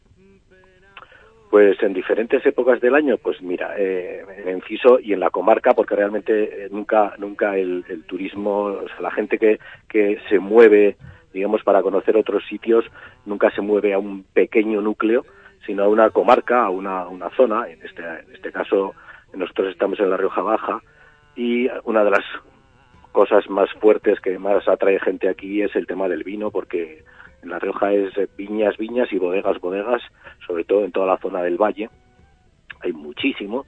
Pues en diferentes épocas del año, pues mira, en Enciso y en la comarca, porque realmente nunca el turismo, o sea, la gente que se mueve, digamos, para conocer otros sitios, nunca se mueve a un pequeño núcleo, sino a una comarca, a una zona. En este caso, nosotros estamos en La Rioja Baja, y una de las cosas más fuertes que más atrae gente aquí es el tema del vino, porque en La Rioja es viñas y bodegas, sobre todo en toda la zona del valle. Hay muchísimo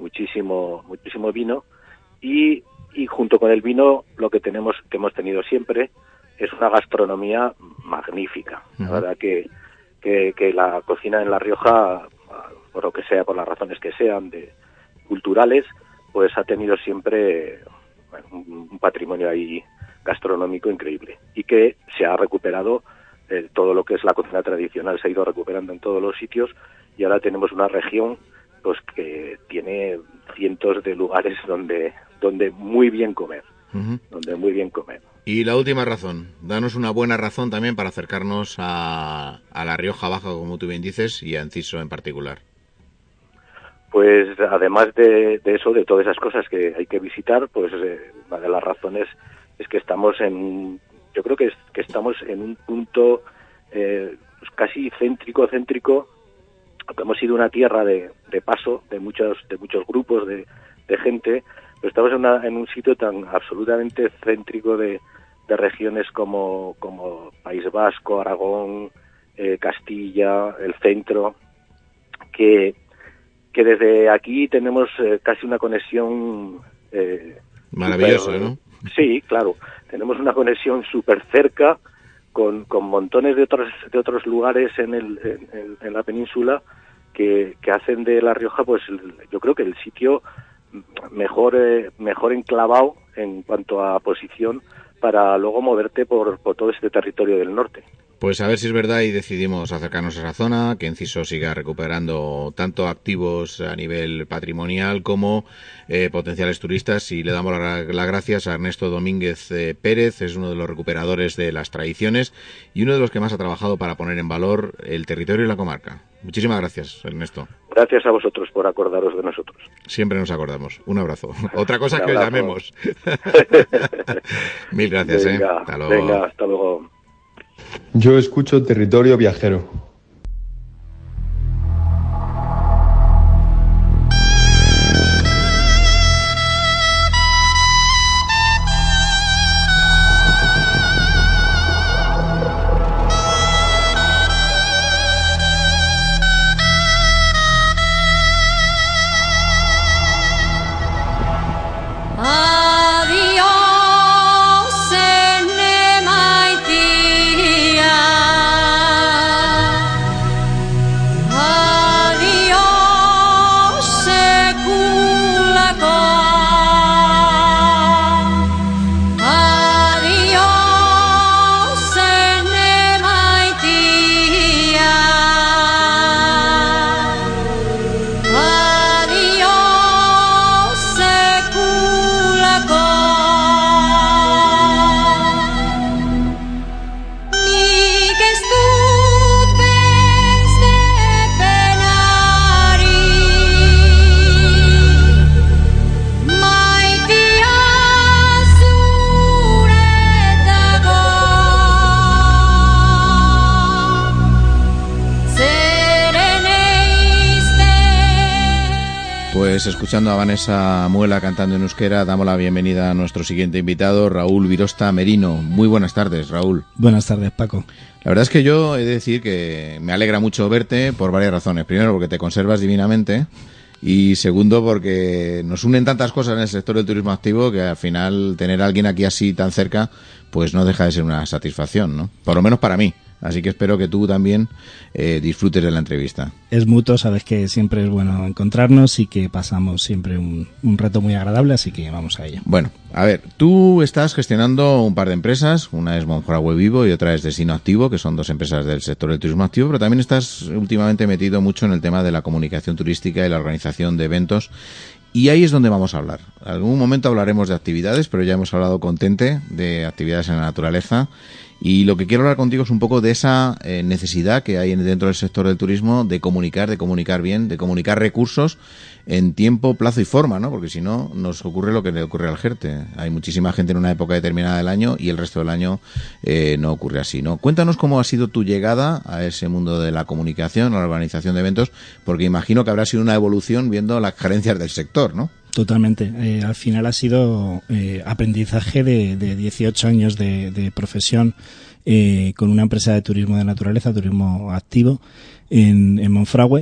vino, y junto con el vino lo que hemos tenido siempre es una gastronomía magnífica. La verdad que la cocina en La Rioja, por lo que sea, por las razones que sean culturales, pues ha tenido siempre un patrimonio ahí gastronómico increíble, y que se ha recuperado. Todo lo que es la cocina tradicional se ha ido recuperando en todos los sitios, y ahora tenemos una región pues que tiene cientos de lugares donde muy bien comer. donde muy bien comer. Y la última razón, danos una buena razón también para acercarnos a La Rioja Baja, como tú bien dices, y a Enciso en particular. Pues además de eso, de todas esas cosas que hay que visitar, pues una de las razones es que estamos yo creo que estamos en un punto pues casi céntrico, que hemos sido una tierra de paso de muchos grupos de gente, pero estamos en un sitio tan absolutamente céntrico de regiones como País Vasco, Aragón, Castilla, el centro, que desde aquí tenemos casi una conexión maravillosa, ¿no? Sí, claro, tenemos una conexión súper cerca con montones de otros lugares en la península que hacen de La Rioja, pues yo creo que el sitio mejor enclavado en cuanto a posición para luego moverte por todo este territorio del norte. Pues a ver si es verdad y decidimos acercarnos a esa zona, que Enciso siga recuperando tanto activos a nivel patrimonial como potenciales turistas, y le damos las gracias a Ernesto Domínguez Pérez, es uno de los recuperadores de las tradiciones y uno de los que más ha trabajado para poner en valor el territorio y la comarca. Muchísimas gracias, Ernesto. Gracias a vosotros por acordaros de nosotros. Siempre nos acordamos. Un abrazo. Otra cosa es que llamemos. Mil gracias. Venga, hasta luego. Venga, hasta luego. Yo escucho Territorio Viajero. Escuchando a Vanessa Muela cantando en euskera, damos la bienvenida a nuestro siguiente invitado, Raúl Virosta Merino. Muy buenas tardes, Raúl. Buenas tardes, Paco. La verdad es que yo he de decir que me alegra mucho verte por varias razones. Primero, porque te conservas divinamente, y segundo, porque nos unen tantas cosas en el sector del turismo activo que al final tener a alguien aquí así tan cerca pues no deja de ser una satisfacción, ¿no? Por lo menos para mí. Así que espero que tú también disfrutes de la entrevista. Es mutuo, sabes que siempre es bueno encontrarnos y que pasamos siempre un rato muy agradable, así que vamos a ello. Bueno, a ver, tú estás gestionando un par de empresas, una es Monfragüe Vivo y otra es Destino Activo, que son dos empresas del sector del turismo activo, pero también estás últimamente metido mucho en el tema de la comunicación turística y la organización de eventos. Y ahí es donde vamos a hablar. En algún momento hablaremos de actividades, pero ya hemos hablado con Tente de actividades en la naturaleza. Y lo que quiero hablar contigo es un poco de esa necesidad que hay dentro del sector del turismo de comunicar bien, de comunicar recursos en tiempo, plazo y forma, ¿no? Porque si no, nos ocurre lo que le ocurre al Jerte. Hay muchísima gente en una época determinada del año y el resto del año no ocurre así, ¿no? Cuéntanos cómo ha sido tu llegada a ese mundo de la comunicación, a la organización de eventos, porque imagino que habrá sido una evolución viendo las carencias del sector, ¿no? Totalmente. Al final ha sido aprendizaje de 18 años de profesión con una empresa de turismo de naturaleza, turismo activo, en Monfragüe.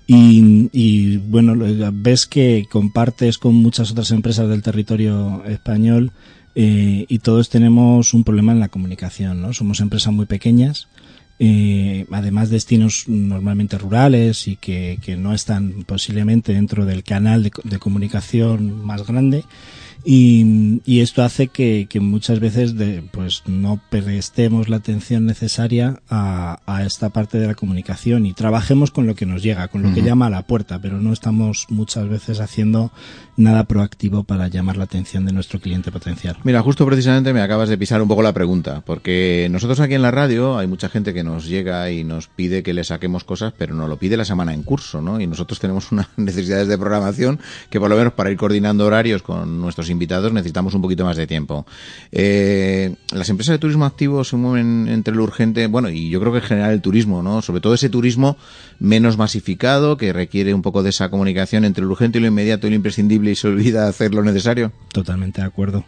Y bueno, ves que compartes con muchas otras empresas del territorio español y todos tenemos un problema en la comunicación, ¿no? Somos empresas muy pequeñas. Además destinos normalmente rurales y que no están posiblemente dentro del canal de comunicación más grande, Y esto hace que muchas veces pues no prestemos la atención necesaria a esta parte de la comunicación y trabajemos con lo que nos llega, con lo que llama a la puerta, pero no estamos muchas veces haciendo nada proactivo para llamar la atención de nuestro cliente potencial. Mira, justo precisamente me acabas de pisar un poco la pregunta, porque nosotros aquí en la radio hay mucha gente que nos llega y nos pide que le saquemos cosas, pero nos lo pide la semana en curso, ¿no? Y nosotros tenemos unas necesidades de programación que por lo menos para ir coordinando horarios con nuestros invitados necesitamos un poquito más de tiempo. Las empresas de turismo activo se mueven entre lo urgente, bueno, y yo creo que en general el turismo, ¿no? Sobre todo ese turismo menos masificado, que requiere un poco de esa comunicación entre lo urgente y lo inmediato y lo imprescindible y se olvida hacer lo necesario. Totalmente de acuerdo.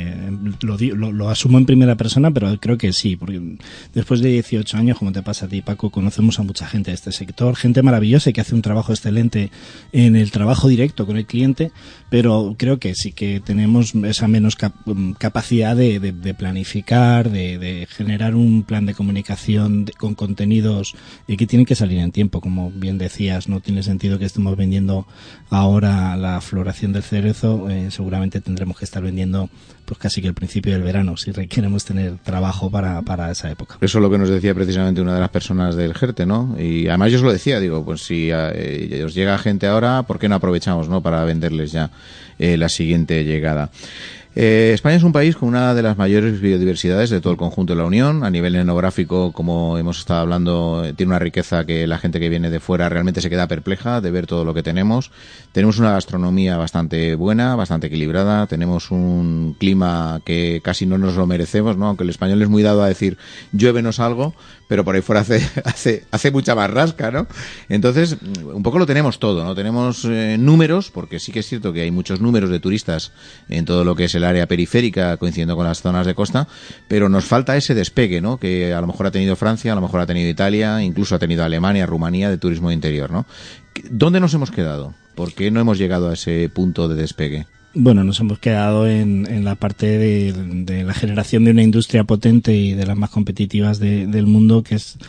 Lo asumo en primera persona, pero creo que sí, porque después de 18 años, como te pasa a ti, Paco, conocemos a mucha gente de este sector, gente maravillosa y que hace un trabajo excelente en el trabajo directo con el cliente, pero creo que sí que tenemos esa menos capacidad de planificar, de generar un plan de comunicación con contenidos que tienen que salir en tiempo. Como bien decías, no tiene sentido que estemos vendiendo ahora la floración del cerezo, seguramente tendremos que estar vendiendo pues casi que el principio del verano, si requeremos tener trabajo para esa época. Eso es lo que nos decía precisamente una de las personas del Jerte, ¿no? Y además yo os lo decía, digo, pues si os llega gente ahora, ¿por qué no aprovechamos, no, para venderles ya la siguiente llegada? España es un país con una de las mayores biodiversidades de todo el conjunto de la Unión. A nivel etnográfico, como hemos estado hablando, tiene una riqueza que la gente que viene de fuera realmente se queda perpleja de ver todo lo que tenemos. Tenemos una gastronomía bastante buena, bastante equilibrada. Tenemos un clima que casi no nos lo merecemos, ¿no? Aunque el español es muy dado a decir lluévenos algo, pero por ahí fuera hace mucha más rasca, ¿no? Entonces, un poco lo tenemos todo, ¿no? Tenemos números, porque sí que es cierto que hay muchos números de turistas en todo lo que es el área periférica, coincidiendo con las zonas de costa, pero nos falta ese despegue, ¿no? Que a lo mejor ha tenido Francia, a lo mejor ha tenido Italia, incluso ha tenido Alemania, Rumanía, de turismo interior, ¿no? ¿Dónde nos hemos quedado? ¿Por qué no hemos llegado a ese punto de despegue? Bueno, nos hemos quedado en la parte de la generación de una industria potente y de las más competitivas del mundo, que es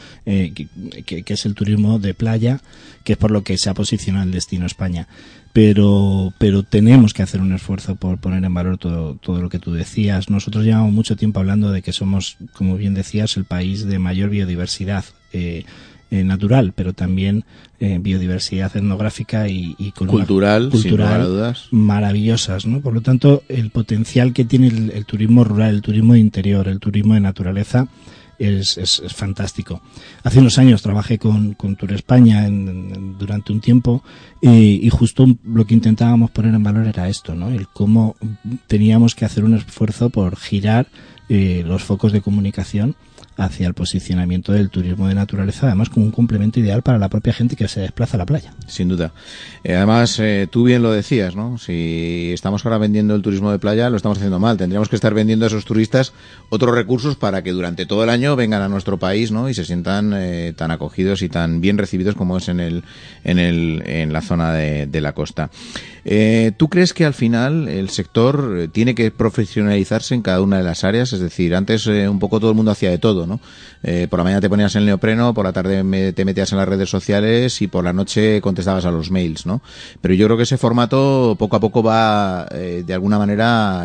el turismo de playa, que es por lo que se ha posicionado el destino España. Pero tenemos que hacer un esfuerzo por poner en valor todo lo que tú decías. Nosotros llevamos mucho tiempo hablando de que somos, como bien decías, el país de mayor biodiversidad natural, pero también biodiversidad etnográfica y con cultural, sin lugar a dudas, maravillosas, ¿no? Por lo tanto, el potencial que tiene el turismo rural, el turismo de interior, el turismo de naturaleza es fantástico. Hace unos años trabajé con Tour España durante un tiempo y justo lo que intentábamos poner en valor era esto, ¿no? El cómo teníamos que hacer un esfuerzo por girar los focos de comunicación hacia el posicionamiento del turismo de naturaleza, además como un complemento ideal para la propia gente que se desplaza a la playa. Sin duda. Además, tú bien lo decías, ¿no? Si estamos ahora vendiendo el turismo de playa, lo estamos haciendo mal. Tendríamos que estar vendiendo a esos turistas otros recursos para que durante todo el año vengan a nuestro país, ¿no? Y se sientan tan acogidos y tan bien recibidos como es en la zona de la costa. ¿Tú crees que al final el sector tiene que profesionalizarse en cada una de las áreas? Es decir, antes un poco todo el mundo hacía de todo, ¿no? Por la mañana te ponías el neopreno, por la tarde te metías en las redes sociales y por la noche contestabas a los mails, ¿no? Pero yo creo que ese formato poco a poco va de alguna manera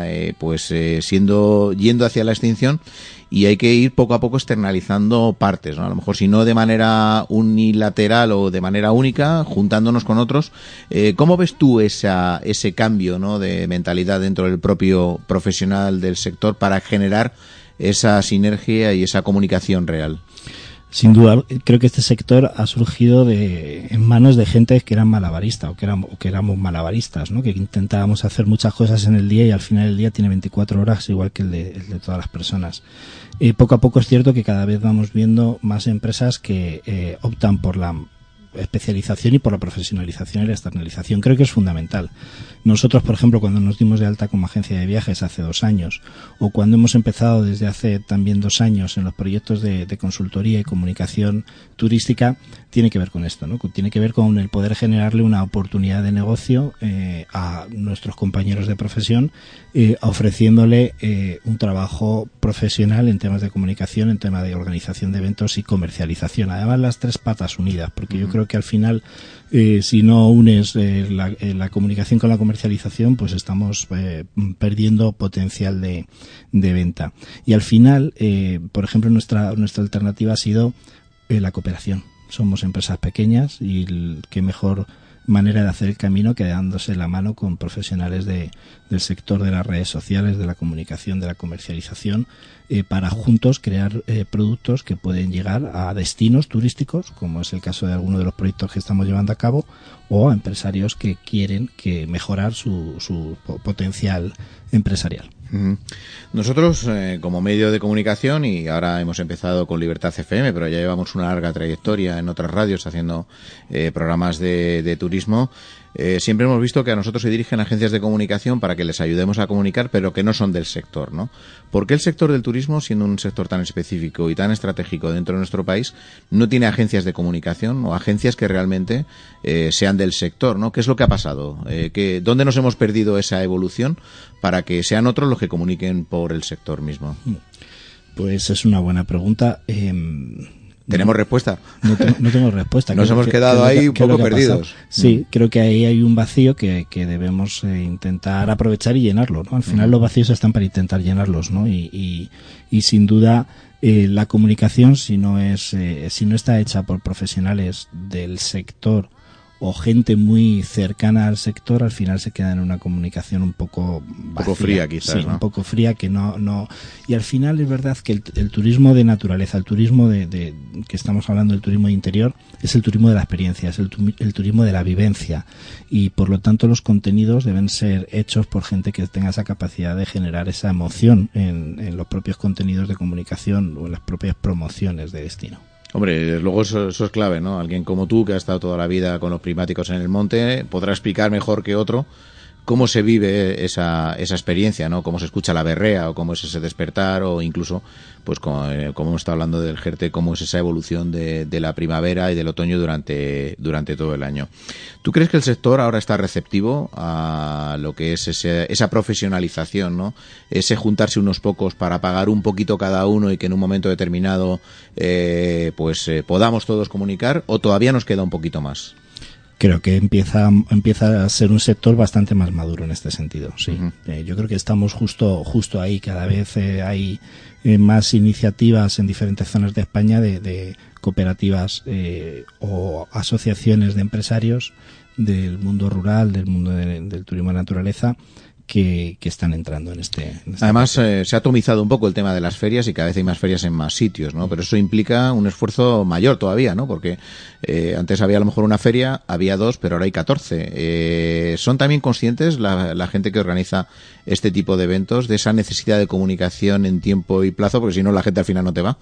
yendo hacia la extinción, y hay que ir poco a poco externalizando partes, ¿no? A lo mejor si no de manera unilateral o de manera única, juntándonos con otros. ¿Cómo ves tú ese cambio, ¿no?, de mentalidad dentro del propio profesional del sector para generar esa sinergia y esa comunicación real? Sin duda, creo que este sector ha surgido en manos de gente que eran malabaristas o que éramos malabaristas, ¿no? Que intentábamos hacer muchas cosas en el día y al final del día tiene 24 horas igual que el de todas las personas. Poco a poco es cierto que cada vez vamos viendo más empresas que optan por la especialización y por la profesionalización y la externalización. Creo que es fundamental. Nosotros, por ejemplo, cuando nos dimos de alta como agencia de viajes hace 2 años, o cuando hemos empezado desde hace también 2 años en los proyectos de consultoría y comunicación turística, tiene que ver con esto, ¿no? Tiene que ver con el poder generarle una oportunidad de negocio a nuestros compañeros de profesión, ofreciéndole un trabajo profesional en temas de comunicación, en temas de organización de eventos y comercialización. Además, las 3 patas unidas, porque yo creo creo que al final, si no unes la comunicación con la comercialización, pues estamos perdiendo potencial de venta. Y al final, por ejemplo, nuestra alternativa ha sido la cooperación. Somos empresas pequeñas y qué mejor manera de hacer el camino que dándose la mano con profesionales del sector de las redes sociales, de la comunicación, de la comercialización, para juntos crear productos que pueden llegar a destinos turísticos, como es el caso de alguno de los proyectos que estamos llevando a cabo, o a empresarios que quieren mejorar su potencial empresarial. Nosotros, como medio de comunicación, y ahora hemos empezado con Libertad FM, pero ya llevamos una larga trayectoria en otras radios haciendo programas de turismo, siempre hemos visto que a nosotros se dirigen agencias de comunicación para que les ayudemos a comunicar, pero que no son del sector, ¿no? ¿Por qué el sector del turismo, siendo un sector tan específico y tan estratégico dentro de nuestro país, no tiene agencias de comunicación o agencias que realmente sean del sector, ¿no? ¿Qué es lo que ha pasado? ¿Dónde nos hemos perdido esa evolución para que sean otros los que comuniquen por el sector mismo? Pues es una buena pregunta. ¿Tenemos respuesta? No tengo respuesta. Nos hemos quedado ahí un poco perdidos. Sí, creo que ahí hay un vacío que debemos intentar aprovechar y llenarlo, ¿no? Al final los vacíos están para intentar llenarlos, ¿no? Y sin duda la comunicación, si no está hecha por profesionales del sector o gente muy cercana al sector, al final se queda en una comunicación un poco vacía, un poco fría quizás, sí, ¿no? Un poco fría que no y al final es verdad que el turismo de naturaleza, el turismo de que estamos hablando, del turismo de interior, es el turismo de la experiencia, es el turismo de la vivencia, y por lo tanto los contenidos deben ser hechos por gente que tenga esa capacidad de generar esa emoción en los propios contenidos de comunicación o en las propias promociones de destino. Hombre, luego eso es clave, ¿no? Alguien como tú, que ha estado toda la vida con los prismáticos en el monte, podrá explicar mejor que otro cómo se vive esa experiencia, ¿no? Cómo se escucha la berrea, o cómo es ese despertar, o incluso, pues como hemos estado hablando del Jerte, cómo es esa evolución de la primavera y del otoño durante todo el año. ¿Tú crees que el sector ahora está receptivo a lo que es esa profesionalización, ¿no? Ese juntarse unos pocos para pagar un poquito cada uno y que en un momento determinado podamos todos comunicar, o todavía nos queda un poquito más? Creo que empieza a ser un sector bastante más maduro en este sentido, sí. Yo creo que estamos justo ahí. Cada vez hay más iniciativas en diferentes zonas de España de cooperativas o asociaciones de empresarios del mundo rural, del mundo del turismo de naturaleza, que están entrando en este Además, se ha atomizado un poco el tema de las ferias y cada vez hay más ferias en más sitios, ¿no? Pero eso implica un esfuerzo mayor todavía, ¿no? Porque antes había a lo mejor una feria, había 2, pero ahora hay 14. ¿Son también conscientes la gente que organiza este tipo de eventos de esa necesidad de comunicación en tiempo y plazo? Porque si no, la gente al final no te va.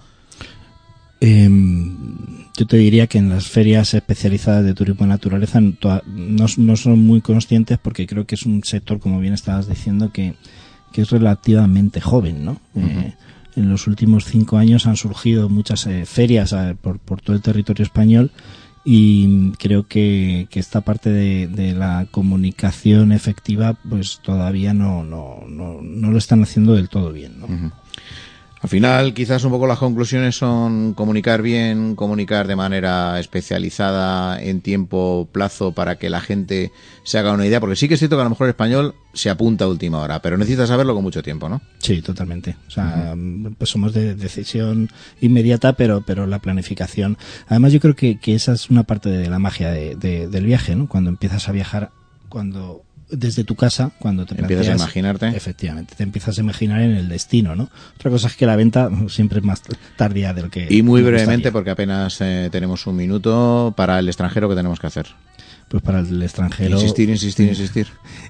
Yo te diría que en las ferias especializadas de turismo de naturaleza no son muy conscientes, porque creo que es un sector, como bien estabas diciendo, que es relativamente joven, ¿no? En los últimos 5 años han surgido muchas ferias por todo el territorio español, y creo que esta parte de la comunicación efectiva pues todavía no lo están haciendo del todo bien, ¿no? Al final, quizás un poco las conclusiones son comunicar bien, comunicar de manera especializada en tiempo, plazo, para que la gente se haga una idea, porque sí que es cierto que a lo mejor el español se apunta a última hora, pero necesita saberlo con mucho tiempo, ¿no? Sí, totalmente. O sea, pues somos de decisión inmediata, pero la planificación. Además, yo creo que esa es una parte de la magia del viaje, ¿no? Cuando empiezas a viajar, desde tu casa, cuando te empiezas a imaginarte. Efectivamente, te empiezas a imaginar en el destino, ¿no? Otra cosa es que la venta siempre es más tardía del que... Y muy brevemente, porque apenas tenemos un minuto, para el extranjero, ¿qué tenemos que hacer? Pues para el extranjero... Insistir.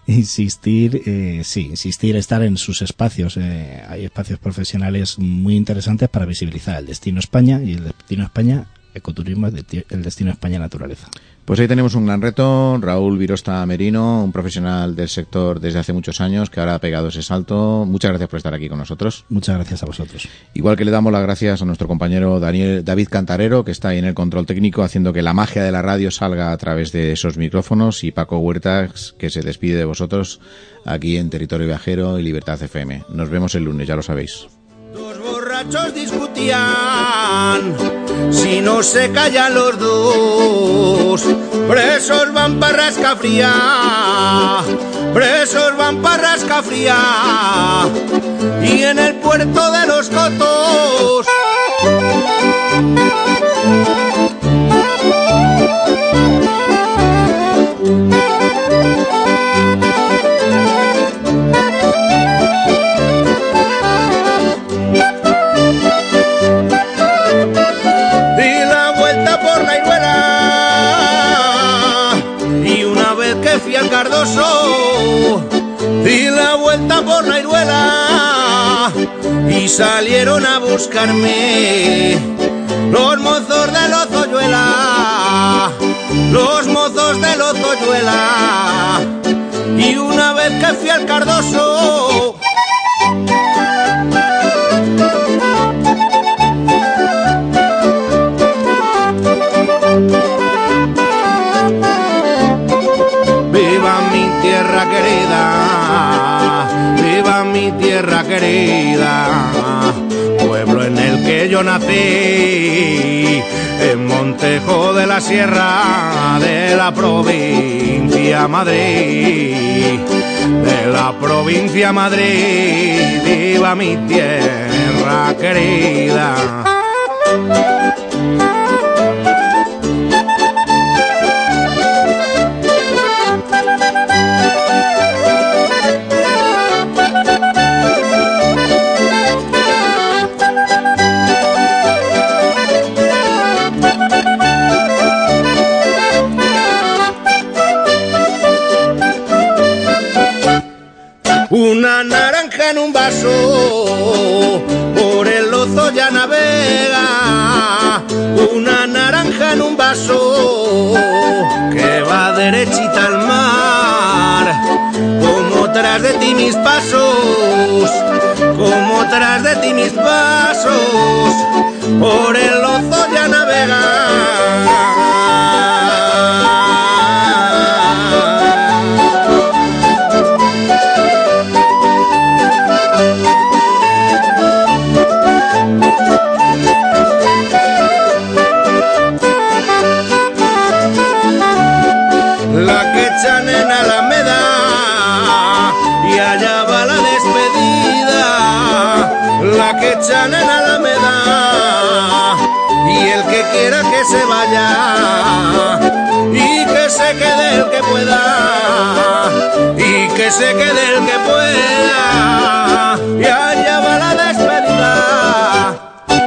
Insistir, estar en sus espacios. Hay espacios profesionales muy interesantes para visibilizar el destino España, y el destino España, ecoturismo, es el destino España naturaleza. Pues ahí tenemos un gran reto. Raúl Virosta Merino, un profesional del sector desde hace muchos años, que ahora ha pegado ese salto. Muchas gracias por estar aquí con nosotros. Muchas gracias a vosotros. Igual que le damos las gracias a nuestro compañero David Cantarero, que está ahí en el control técnico, haciendo que la magia de la radio salga a través de esos micrófonos, y Paco Huertas, que se despide de vosotros aquí en Territorio Viajero y Libertad FM. Nos vemos el lunes, ya lo sabéis. borrachos discutían, si no se callan los dos, presos van pa' Rascafría, presos van pa' Rascafría, y en el puerto de los Cotos di la vuelta por la Iruela y salieron a buscarme los mozos de Lozoyuela, los mozos de Lozoyuela, y una vez que fui al Cardoso tierra querida, viva mi tierra querida, pueblo en el que yo nací, en Montejo de la Sierra de la provincia Madrid, de la provincia Madrid, viva mi tierra querida. Una naranja en un vaso, por el Lozo ya navega. Una naranja en un vaso, que va derechita al mar. Como tras de ti mis pasos, como tras de ti mis pasos, por el Lozo ya navega. Que echan en Alameda, y el que quiera que se vaya y que se quede el que pueda, y que se quede el que pueda.